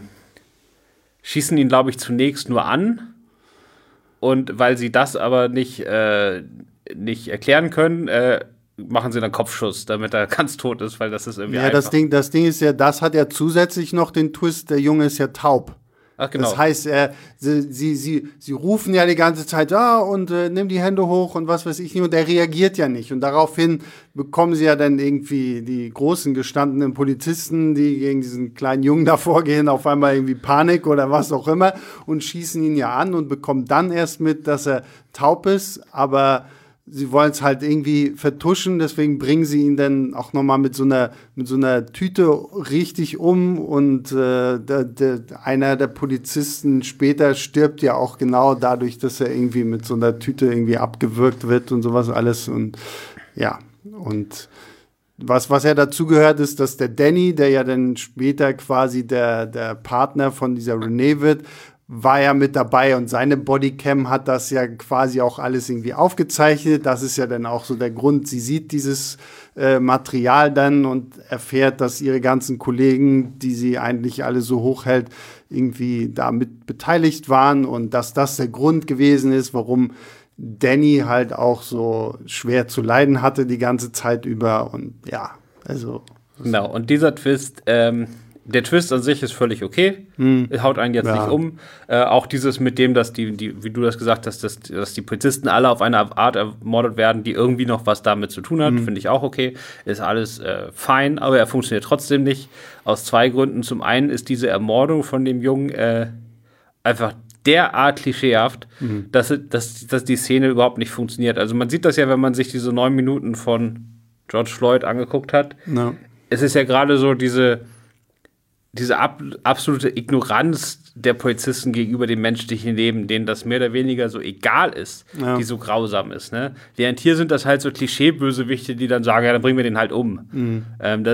schießen ihn, glaube ich, zunächst nur an. Und weil sie das aber nicht erklären können, machen sie dann Kopfschuss, damit er ganz tot ist, weil das ist irgendwie einfach. Das Ding ist ja, das hat ja zusätzlich noch den Twist, der Junge ist ja taub. Ach, genau. Das heißt, sie rufen ja die ganze Zeit, und nimm die Hände hoch und was weiß ich nicht, und er reagiert ja nicht. Und daraufhin bekommen sie ja dann irgendwie die großen gestandenen Polizisten, die gegen diesen kleinen Jungen da vorgehen, auf einmal irgendwie Panik oder was auch immer und schießen ihn ja an und bekommen dann erst mit, dass er taub ist, aber sie wollen es halt irgendwie vertuschen, deswegen bringen sie ihn dann auch nochmal mit so einer Tüte richtig um und einer der Polizisten später stirbt ja auch genau dadurch, dass er irgendwie mit so einer Tüte irgendwie abgewürgt wird und sowas alles und ja, und was ja dazu gehört ist, dass der Danny, der ja dann später quasi der Partner von dieser Renee wird, war ja mit dabei und seine Bodycam hat das ja quasi auch alles irgendwie aufgezeichnet. Das ist ja dann auch so der Grund. Sie sieht dieses Material dann und erfährt, dass ihre ganzen Kollegen, die sie eigentlich alle so hochhält, irgendwie damit beteiligt waren und dass das der Grund gewesen ist, warum Danny halt auch so schwer zu leiden hatte die ganze Zeit über. Und ja, also. Genau, und dieser Twist, der Twist an sich ist völlig okay. Haut einen jetzt nicht um. Auch dieses mit dem, dass wie du das gesagt hast, dass die Polizisten alle auf eine Art ermordet werden, die irgendwie noch was damit zu tun hat, finde ich auch okay. Ist alles fein, aber er funktioniert trotzdem nicht. Aus 2 Gründen. Zum einen ist diese Ermordung von dem Jungen einfach derart klischeehaft, dass die Szene überhaupt nicht funktioniert. Also man sieht das ja, wenn man sich diese 9 Minuten von George Floyd angeguckt hat. No. Es ist ja gerade so diese absolute Ignoranz der Polizisten gegenüber dem menschlichen Leben, denen das mehr oder weniger so egal ist, die so grausam ist. Ne? Während hier sind das halt so Klischee-Bösewichte, die dann sagen, ja, dann bringen wir den halt um.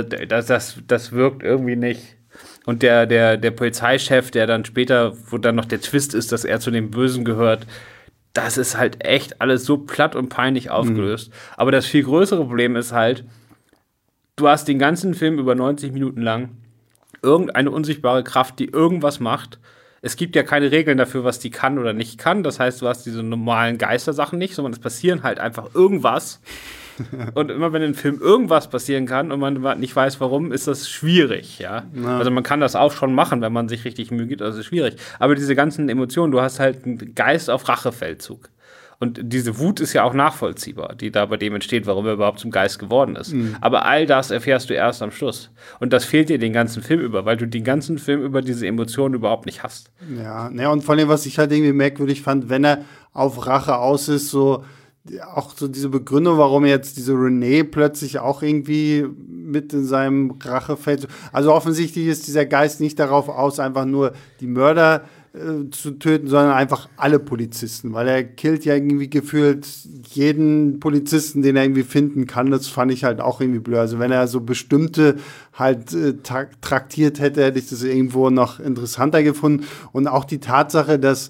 Das wirkt irgendwie nicht. Und der Polizeichef, der dann später, wo dann noch der Twist ist, dass er zu den Bösen gehört, das ist halt echt alles so platt und peinlich aufgelöst. Aber das viel größere Problem ist halt, du hast den ganzen Film über 90 Minuten lang irgendeine unsichtbare Kraft, die irgendwas macht. Es gibt ja keine Regeln dafür, was die kann oder nicht kann. Das heißt, du hast diese normalen Geistersachen nicht, sondern es passieren halt einfach irgendwas. Und immer wenn im Film irgendwas passieren kann und man nicht weiß, warum, ist das schwierig, ja. Also man kann das auch schon machen, wenn man sich richtig Mühe gibt, also ist schwierig. Aber diese ganzen Emotionen, du hast halt einen Geist auf Rachefeldzug. Und diese Wut ist ja auch nachvollziehbar, die da bei dem entsteht, warum er überhaupt zum Geist geworden ist. Aber all das erfährst du erst am Schluss. Und das fehlt dir den ganzen Film über, weil du den ganzen Film über diese Emotionen überhaupt nicht hast. Ja, und vor allem, was ich halt irgendwie merkwürdig fand, wenn er auf Rache aus ist, so auch so diese Begründung, warum jetzt diese Renee plötzlich auch irgendwie mit in seinem Rachefeld. Also offensichtlich ist dieser Geist nicht darauf aus, einfach nur die Mörder zu töten, sondern einfach alle Polizisten, weil er killt ja irgendwie gefühlt jeden Polizisten, den er irgendwie finden kann. Das fand ich halt auch irgendwie blöd. Also wenn er so bestimmte halt traktiert hätte, hätte ich das irgendwo noch interessanter gefunden. Und auch die Tatsache, dass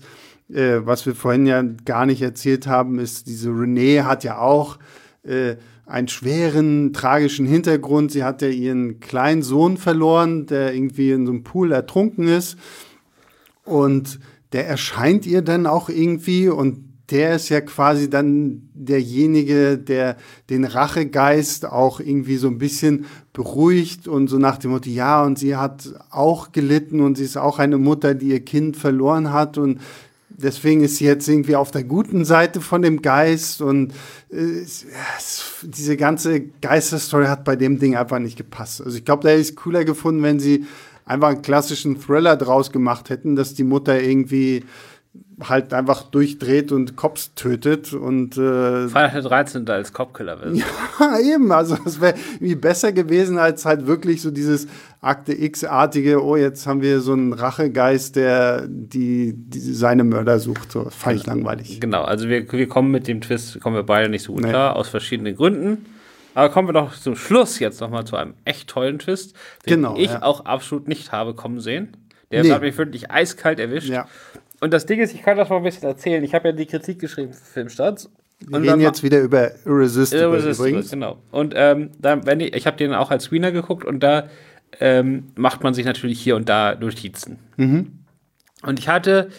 was wir vorhin ja gar nicht erzählt haben, ist, diese Renee hat ja auch einen schweren, tragischen Hintergrund. Sie hat ja ihren kleinen Sohn verloren, der irgendwie in so einem Pool ertrunken ist. Und der erscheint ihr dann auch irgendwie und der ist ja quasi dann derjenige, der den Rachegeist auch irgendwie so ein bisschen beruhigt und so nach dem Motto, ja, und sie hat auch gelitten und sie ist auch eine Mutter, die ihr Kind verloren hat und deswegen ist sie jetzt irgendwie auf der guten Seite von dem Geist und diese ganze Geisterstory hat bei dem Ding einfach nicht gepasst. Also ich glaube, da hätte ich es cooler gefunden, wenn sie einfach einen klassischen Thriller draus gemacht hätten, dass die Mutter irgendwie halt einfach durchdreht und Cops tötet und Freitag der 13. als Cop-Killer wird. Ja, eben, also das wäre irgendwie besser gewesen, als halt wirklich so dieses Akte X-artige, oh, jetzt haben wir so einen Rachegeist, der die seine Mörder sucht. So, fand ich langweilig. Genau, also wir kommen mit dem Twist, kommen wir beide nicht so gut klar, aus verschiedenen Gründen. Aber kommen wir doch zum Schluss jetzt nochmal zu einem echt tollen Twist, den ich auch absolut nicht habe kommen sehen. Der hat mich wirklich eiskalt erwischt. Ja. Und das Ding ist, ich kann das mal ein bisschen erzählen. Ich habe ja die Kritik geschrieben für Filmstarts. Wir reden jetzt wieder über Irresistible übrigens. Genau. Und ich habe den auch als Screener geguckt und da macht man sich natürlich hier und da Notizen. Mhm. Und ich hatte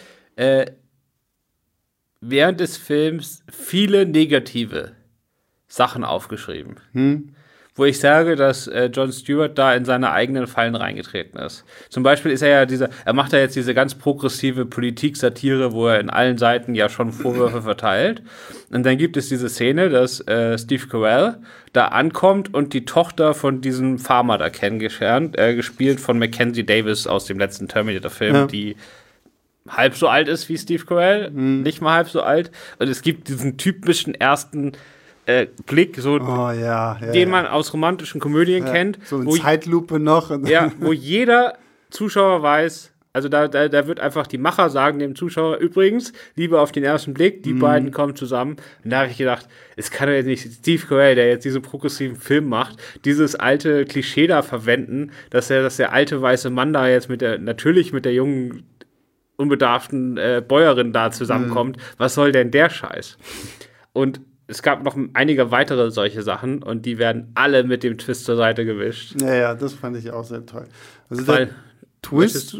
während des Films viele negative Sachen aufgeschrieben. Wo ich sage, dass Jon Stewart da in seine eigenen Fallen reingetreten ist. Zum Beispiel ist er ja er macht ja jetzt diese ganz progressive Politik-Satire, wo er in allen Seiten ja schon Vorwürfe verteilt. Und dann gibt es diese Szene, dass Steve Carell da ankommt und die Tochter von diesem Farmer da kennengelernt, gespielt von Mackenzie Davis aus dem letzten Terminator-Film, die halb so alt ist wie Steve Carell, nicht mal halb so alt. Und es gibt diesen typischen ersten Blick, so den man aus romantischen Komödien kennt. So eine Zeitlupe noch. Wo jeder Zuschauer weiß, also da wird einfach die Macher sagen dem Zuschauer, übrigens, Liebe auf den ersten Blick, die beiden kommen zusammen. Und da habe ich gedacht, es kann doch jetzt nicht Steve Carell, der jetzt diesen progressiven Film macht, dieses alte Klischee da verwenden, dass der alte weiße Mann da jetzt natürlich mit der jungen, unbedarften Bäuerin da zusammenkommt. Was soll denn der Scheiß? Und es gab noch einige weitere solche Sachen und die werden alle mit dem Twist zur Seite gewischt. Ja, das fand ich auch sehr toll. Also der Twist,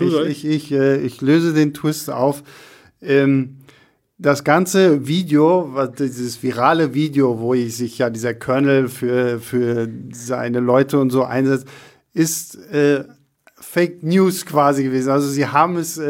ich löse den Twist auf. Das ganze Video, dieses virale Video, wo sich ja dieser Colonel für seine Leute und so einsetzt, ist Fake News quasi gewesen. Also sie haben es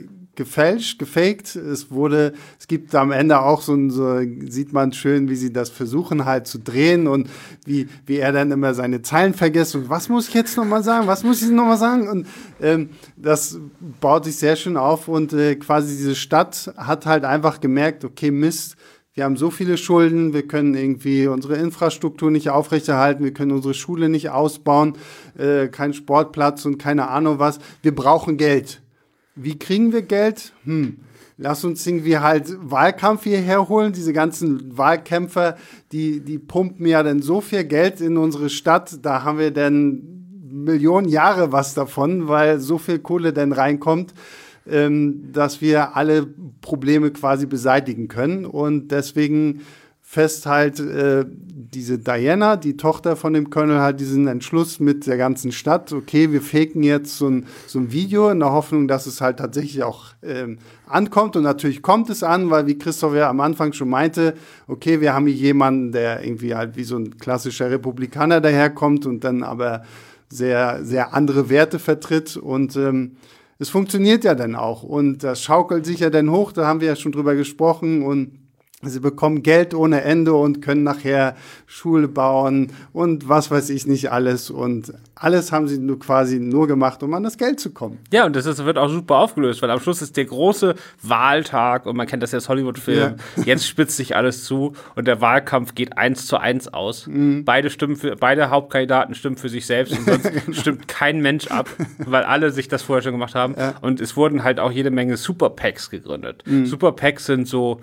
gefaked. Es gibt am Ende auch so sieht man schön, wie sie das versuchen halt zu drehen und wie er dann immer seine Zeilen vergisst und was muss ich jetzt nochmal sagen? Was muss ich nochmal sagen? Und das baut sich sehr schön auf und quasi diese Stadt hat halt einfach gemerkt, okay, Mist, wir haben so viele Schulden, wir können irgendwie unsere Infrastruktur nicht aufrechterhalten, wir können unsere Schule nicht ausbauen, kein Sportplatz und keine Ahnung was. Wir brauchen Geld. Wie kriegen wir Geld? Lass uns irgendwie halt Wahlkampf hierher holen. Diese ganzen Wahlkämpfer, die pumpen ja dann so viel Geld in unsere Stadt. Da haben wir dann Millionen Jahre was davon, weil so viel Kohle dann reinkommt, dass wir alle Probleme quasi beseitigen können. Und deswegen fest halt diese Diana, die Tochter von dem Colonel, hat diesen Entschluss mit der ganzen Stadt, okay, wir faken jetzt so ein Video in der Hoffnung, dass es halt tatsächlich auch ankommt. Und natürlich kommt es an, weil wie Christoph ja am Anfang schon meinte, okay, wir haben hier jemanden, der irgendwie halt wie so ein klassischer Republikaner daherkommt und dann aber sehr, sehr andere Werte vertritt und es funktioniert ja dann auch und das schaukelt sich ja dann hoch, da haben wir ja schon drüber gesprochen und sie bekommen Geld ohne Ende und können nachher Schule bauen und was weiß ich nicht alles. Und alles haben sie quasi nur gemacht, um an das Geld zu kommen. Ja, und das wird auch super aufgelöst, weil am Schluss ist der große Wahltag und man kennt das ja als Hollywood-Film. Ja. Jetzt spitzt sich alles zu und der Wahlkampf geht 1:1 aus. Beide Hauptkandidaten stimmen für sich selbst und sonst stimmt kein Mensch ab, weil alle sich das vorher schon gemacht haben. Ja. Und es wurden halt auch jede Menge Super-PACs gegründet. Super-PACs sind so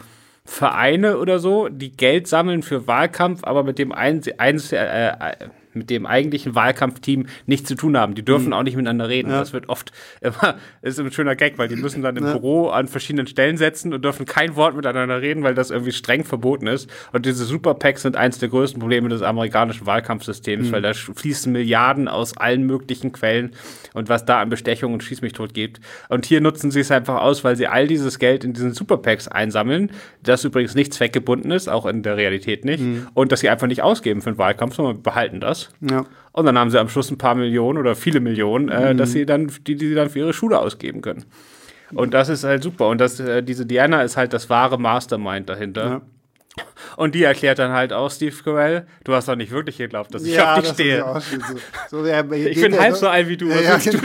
mit dem eigentlichen Wahlkampfteam nichts zu tun haben. Die dürfen auch nicht miteinander reden. Ja. Das wird oft immer, ist ein schöner Gag, weil die müssen dann im Büro an verschiedenen Stellen setzen und dürfen kein Wort miteinander reden, weil das irgendwie streng verboten ist. Und diese Super-PACs sind eins der größten Probleme des amerikanischen Wahlkampfsystems, weil da fließen Milliarden aus allen möglichen Quellen und was da an Bestechung und Schieß mich tot gibt. Und hier nutzen sie es einfach aus, weil sie all dieses Geld in diesen Super-PACs einsammeln, das übrigens nicht zweckgebunden ist, auch in der Realität nicht, und dass sie einfach nicht ausgeben für den Wahlkampf, sondern behalten das. Ja. Und dann haben sie am Schluss ein paar Millionen oder viele Millionen, dass sie dann, die sie dann für ihre Schule ausgeben können. Und das ist halt super. Und diese Diana ist halt das wahre Mastermind dahinter. Ja. Und die erklärt dann halt auch, Steve Carell, du hast doch nicht wirklich geglaubt, dass ich auf dich stehe. Ich bin halb so alt wie du.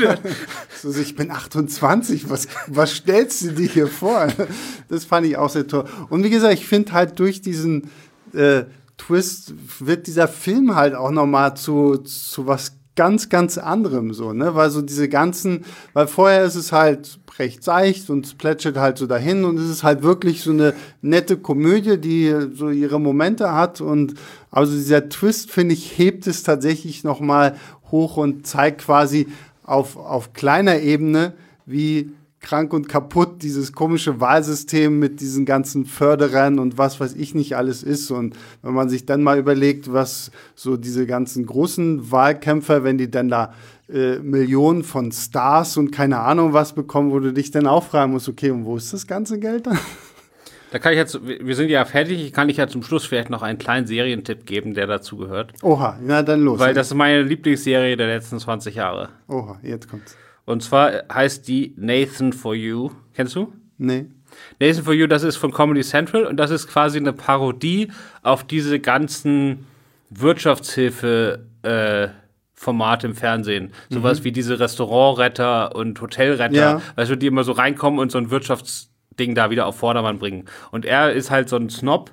Ich bin 28, was stellst du dir hier vor? Das fand ich auch sehr toll. Und wie gesagt, ich finde halt durch diesen Twist wird dieser Film halt auch nochmal zu was ganz, ganz anderem so, ne? Weil so weil vorher ist es halt recht seicht und es plätschert halt so dahin und es ist halt wirklich so eine nette Komödie, die so ihre Momente hat und also dieser Twist, finde ich, hebt es tatsächlich nochmal hoch und zeigt quasi auf kleiner Ebene, wie krank und kaputt dieses komische Wahlsystem mit diesen ganzen Förderern und was weiß ich nicht alles ist. Und wenn man sich dann mal überlegt, was so diese ganzen großen Wahlkämpfer, wenn die dann da Millionen von Stars und keine Ahnung was bekommen, wo du dich dann auch fragen musst, okay, und wo ist das ganze Geld dann? Da kann ich jetzt, wir sind ja fertig, kann ich ja zum Schluss vielleicht noch einen kleinen Serientipp geben, der dazu gehört. Oha, na dann los. Weil das ist meine Lieblingsserie der letzten 20 Jahre. Oha, jetzt kommt's. Und zwar heißt die Nathan for You. Kennst du? Nee. Nathan for You, das ist von Comedy Central und das ist quasi eine Parodie auf diese ganzen Wirtschaftshilfe Formate im Fernsehen. Sowas wie diese Restaurantretter und Hotelretter, weißt du, die immer so reinkommen und so ein Wirtschaftsding da wieder auf Vordermann bringen. Und er ist halt so ein Snob,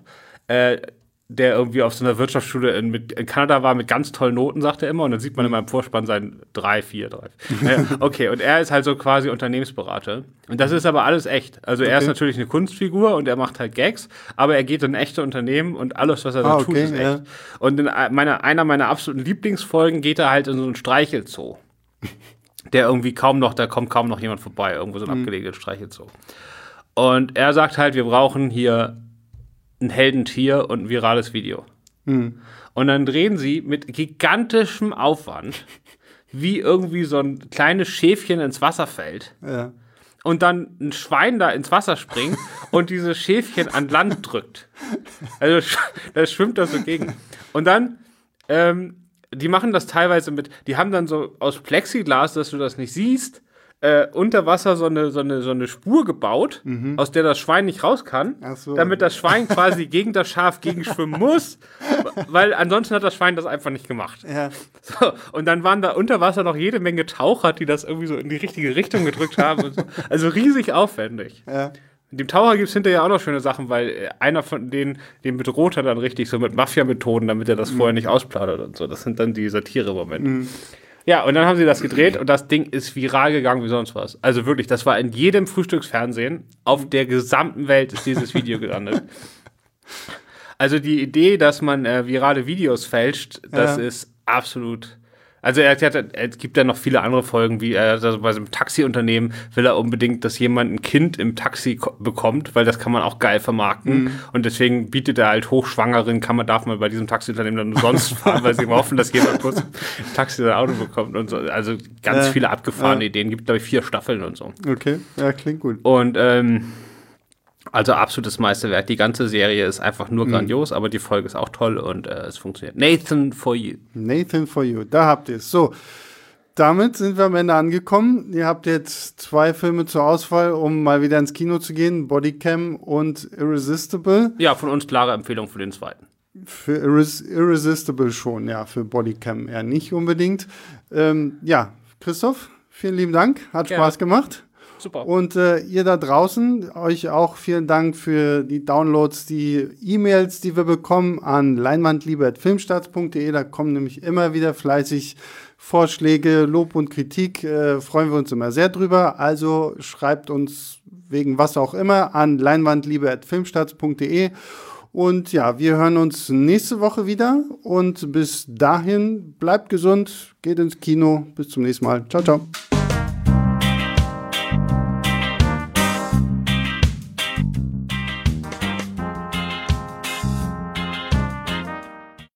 der irgendwie auf so einer Wirtschaftsschule in Kanada war mit ganz tollen Noten, sagt er immer. Und dann sieht man immer im Vorspann sein 3, 4. Okay, und er ist halt so quasi Unternehmensberater. Und das ist aber alles echt. Also er ist natürlich eine Kunstfigur und er macht halt Gags, aber er geht in echte Unternehmen und alles, was er da tut, ist echt. Und in einer meiner absoluten Lieblingsfolgen geht er halt in so einen Streichelzoo. Der irgendwie da kommt kaum noch jemand vorbei. Irgendwo so ein abgelegenes Streichelzoo. Und er sagt halt, wir brauchen hier ein Heldentier und ein virales Video. Und dann drehen sie mit gigantischem Aufwand, wie irgendwie so ein kleines Schäfchen ins Wasser fällt. Ja. Und dann ein Schwein da ins Wasser springt und dieses Schäfchen an Land drückt. Also das schwimmt da so gegen. Und dann, die machen das teilweise die haben dann so aus Plexiglas, dass du das nicht siehst, unter Wasser so eine Spur gebaut, aus der das Schwein nicht raus kann, damit das Schwein quasi gegen das Schaf gegenschwimmen muss, weil ansonsten hat das Schwein das einfach nicht gemacht. Ja. So, und dann waren da unter Wasser noch jede Menge Taucher, die das irgendwie so in die richtige Richtung gedrückt haben. Und so. Also riesig aufwendig. Ja. Dem Taucher gibt es hinterher auch noch schöne Sachen, weil einer von denen, den bedroht er dann richtig so mit Mafia-Methoden, damit er das vorher nicht ausplaudert und so. Das sind dann die Satire-Momente. Ja, und dann haben sie das gedreht und das Ding ist viral gegangen wie sonst was. Also wirklich, das war in jedem Frühstücksfernsehen auf der gesamten Welt ist dieses Video gelandet. Also die Idee, dass man virale Videos fälscht, das ist absolut. Also es gibt ja noch viele andere Folgen, wie also bei so einem Taxiunternehmen will er unbedingt, dass jemand ein Kind im Taxi bekommt, weil das kann man auch geil vermarkten. Und deswegen bietet er halt Hochschwangeren, darf man bei diesem Taxiunternehmen dann umsonst fahren, weil sie immer hoffen, dass jemand kurz im Taxi sein Auto bekommt und so. Also ganz viele abgefahrene Ideen. Gibt, glaube ich, 4 Staffeln und so. Okay, ja, klingt gut. Und also absolutes Meisterwerk. Die ganze Serie ist einfach nur grandios, aber die Folge ist auch toll und es funktioniert. Nathan for You. Nathan for You, da habt ihr es. So, damit sind wir am Ende angekommen. Ihr habt jetzt 2 Filme zur Auswahl, um mal wieder ins Kino zu gehen. Bodycam und Irresistible. Ja, von uns klare Empfehlung für den zweiten. Für Irresistible schon, ja. Für Bodycam eher nicht unbedingt. Ja, Christoph, vielen lieben Dank. Hat Spaß gemacht. Super. Und ihr da draußen, euch auch vielen Dank für die Downloads, die E-Mails, die wir bekommen an leinwandliebe@filmstarts.de. Da kommen nämlich immer wieder fleißig Vorschläge, Lob und Kritik. Freuen wir uns immer sehr drüber. Also schreibt uns wegen was auch immer an leinwandliebe@filmstarts.de. Und ja, wir hören uns nächste Woche wieder. Und bis dahin, bleibt gesund, geht ins Kino. Bis zum nächsten Mal. Ciao, ciao.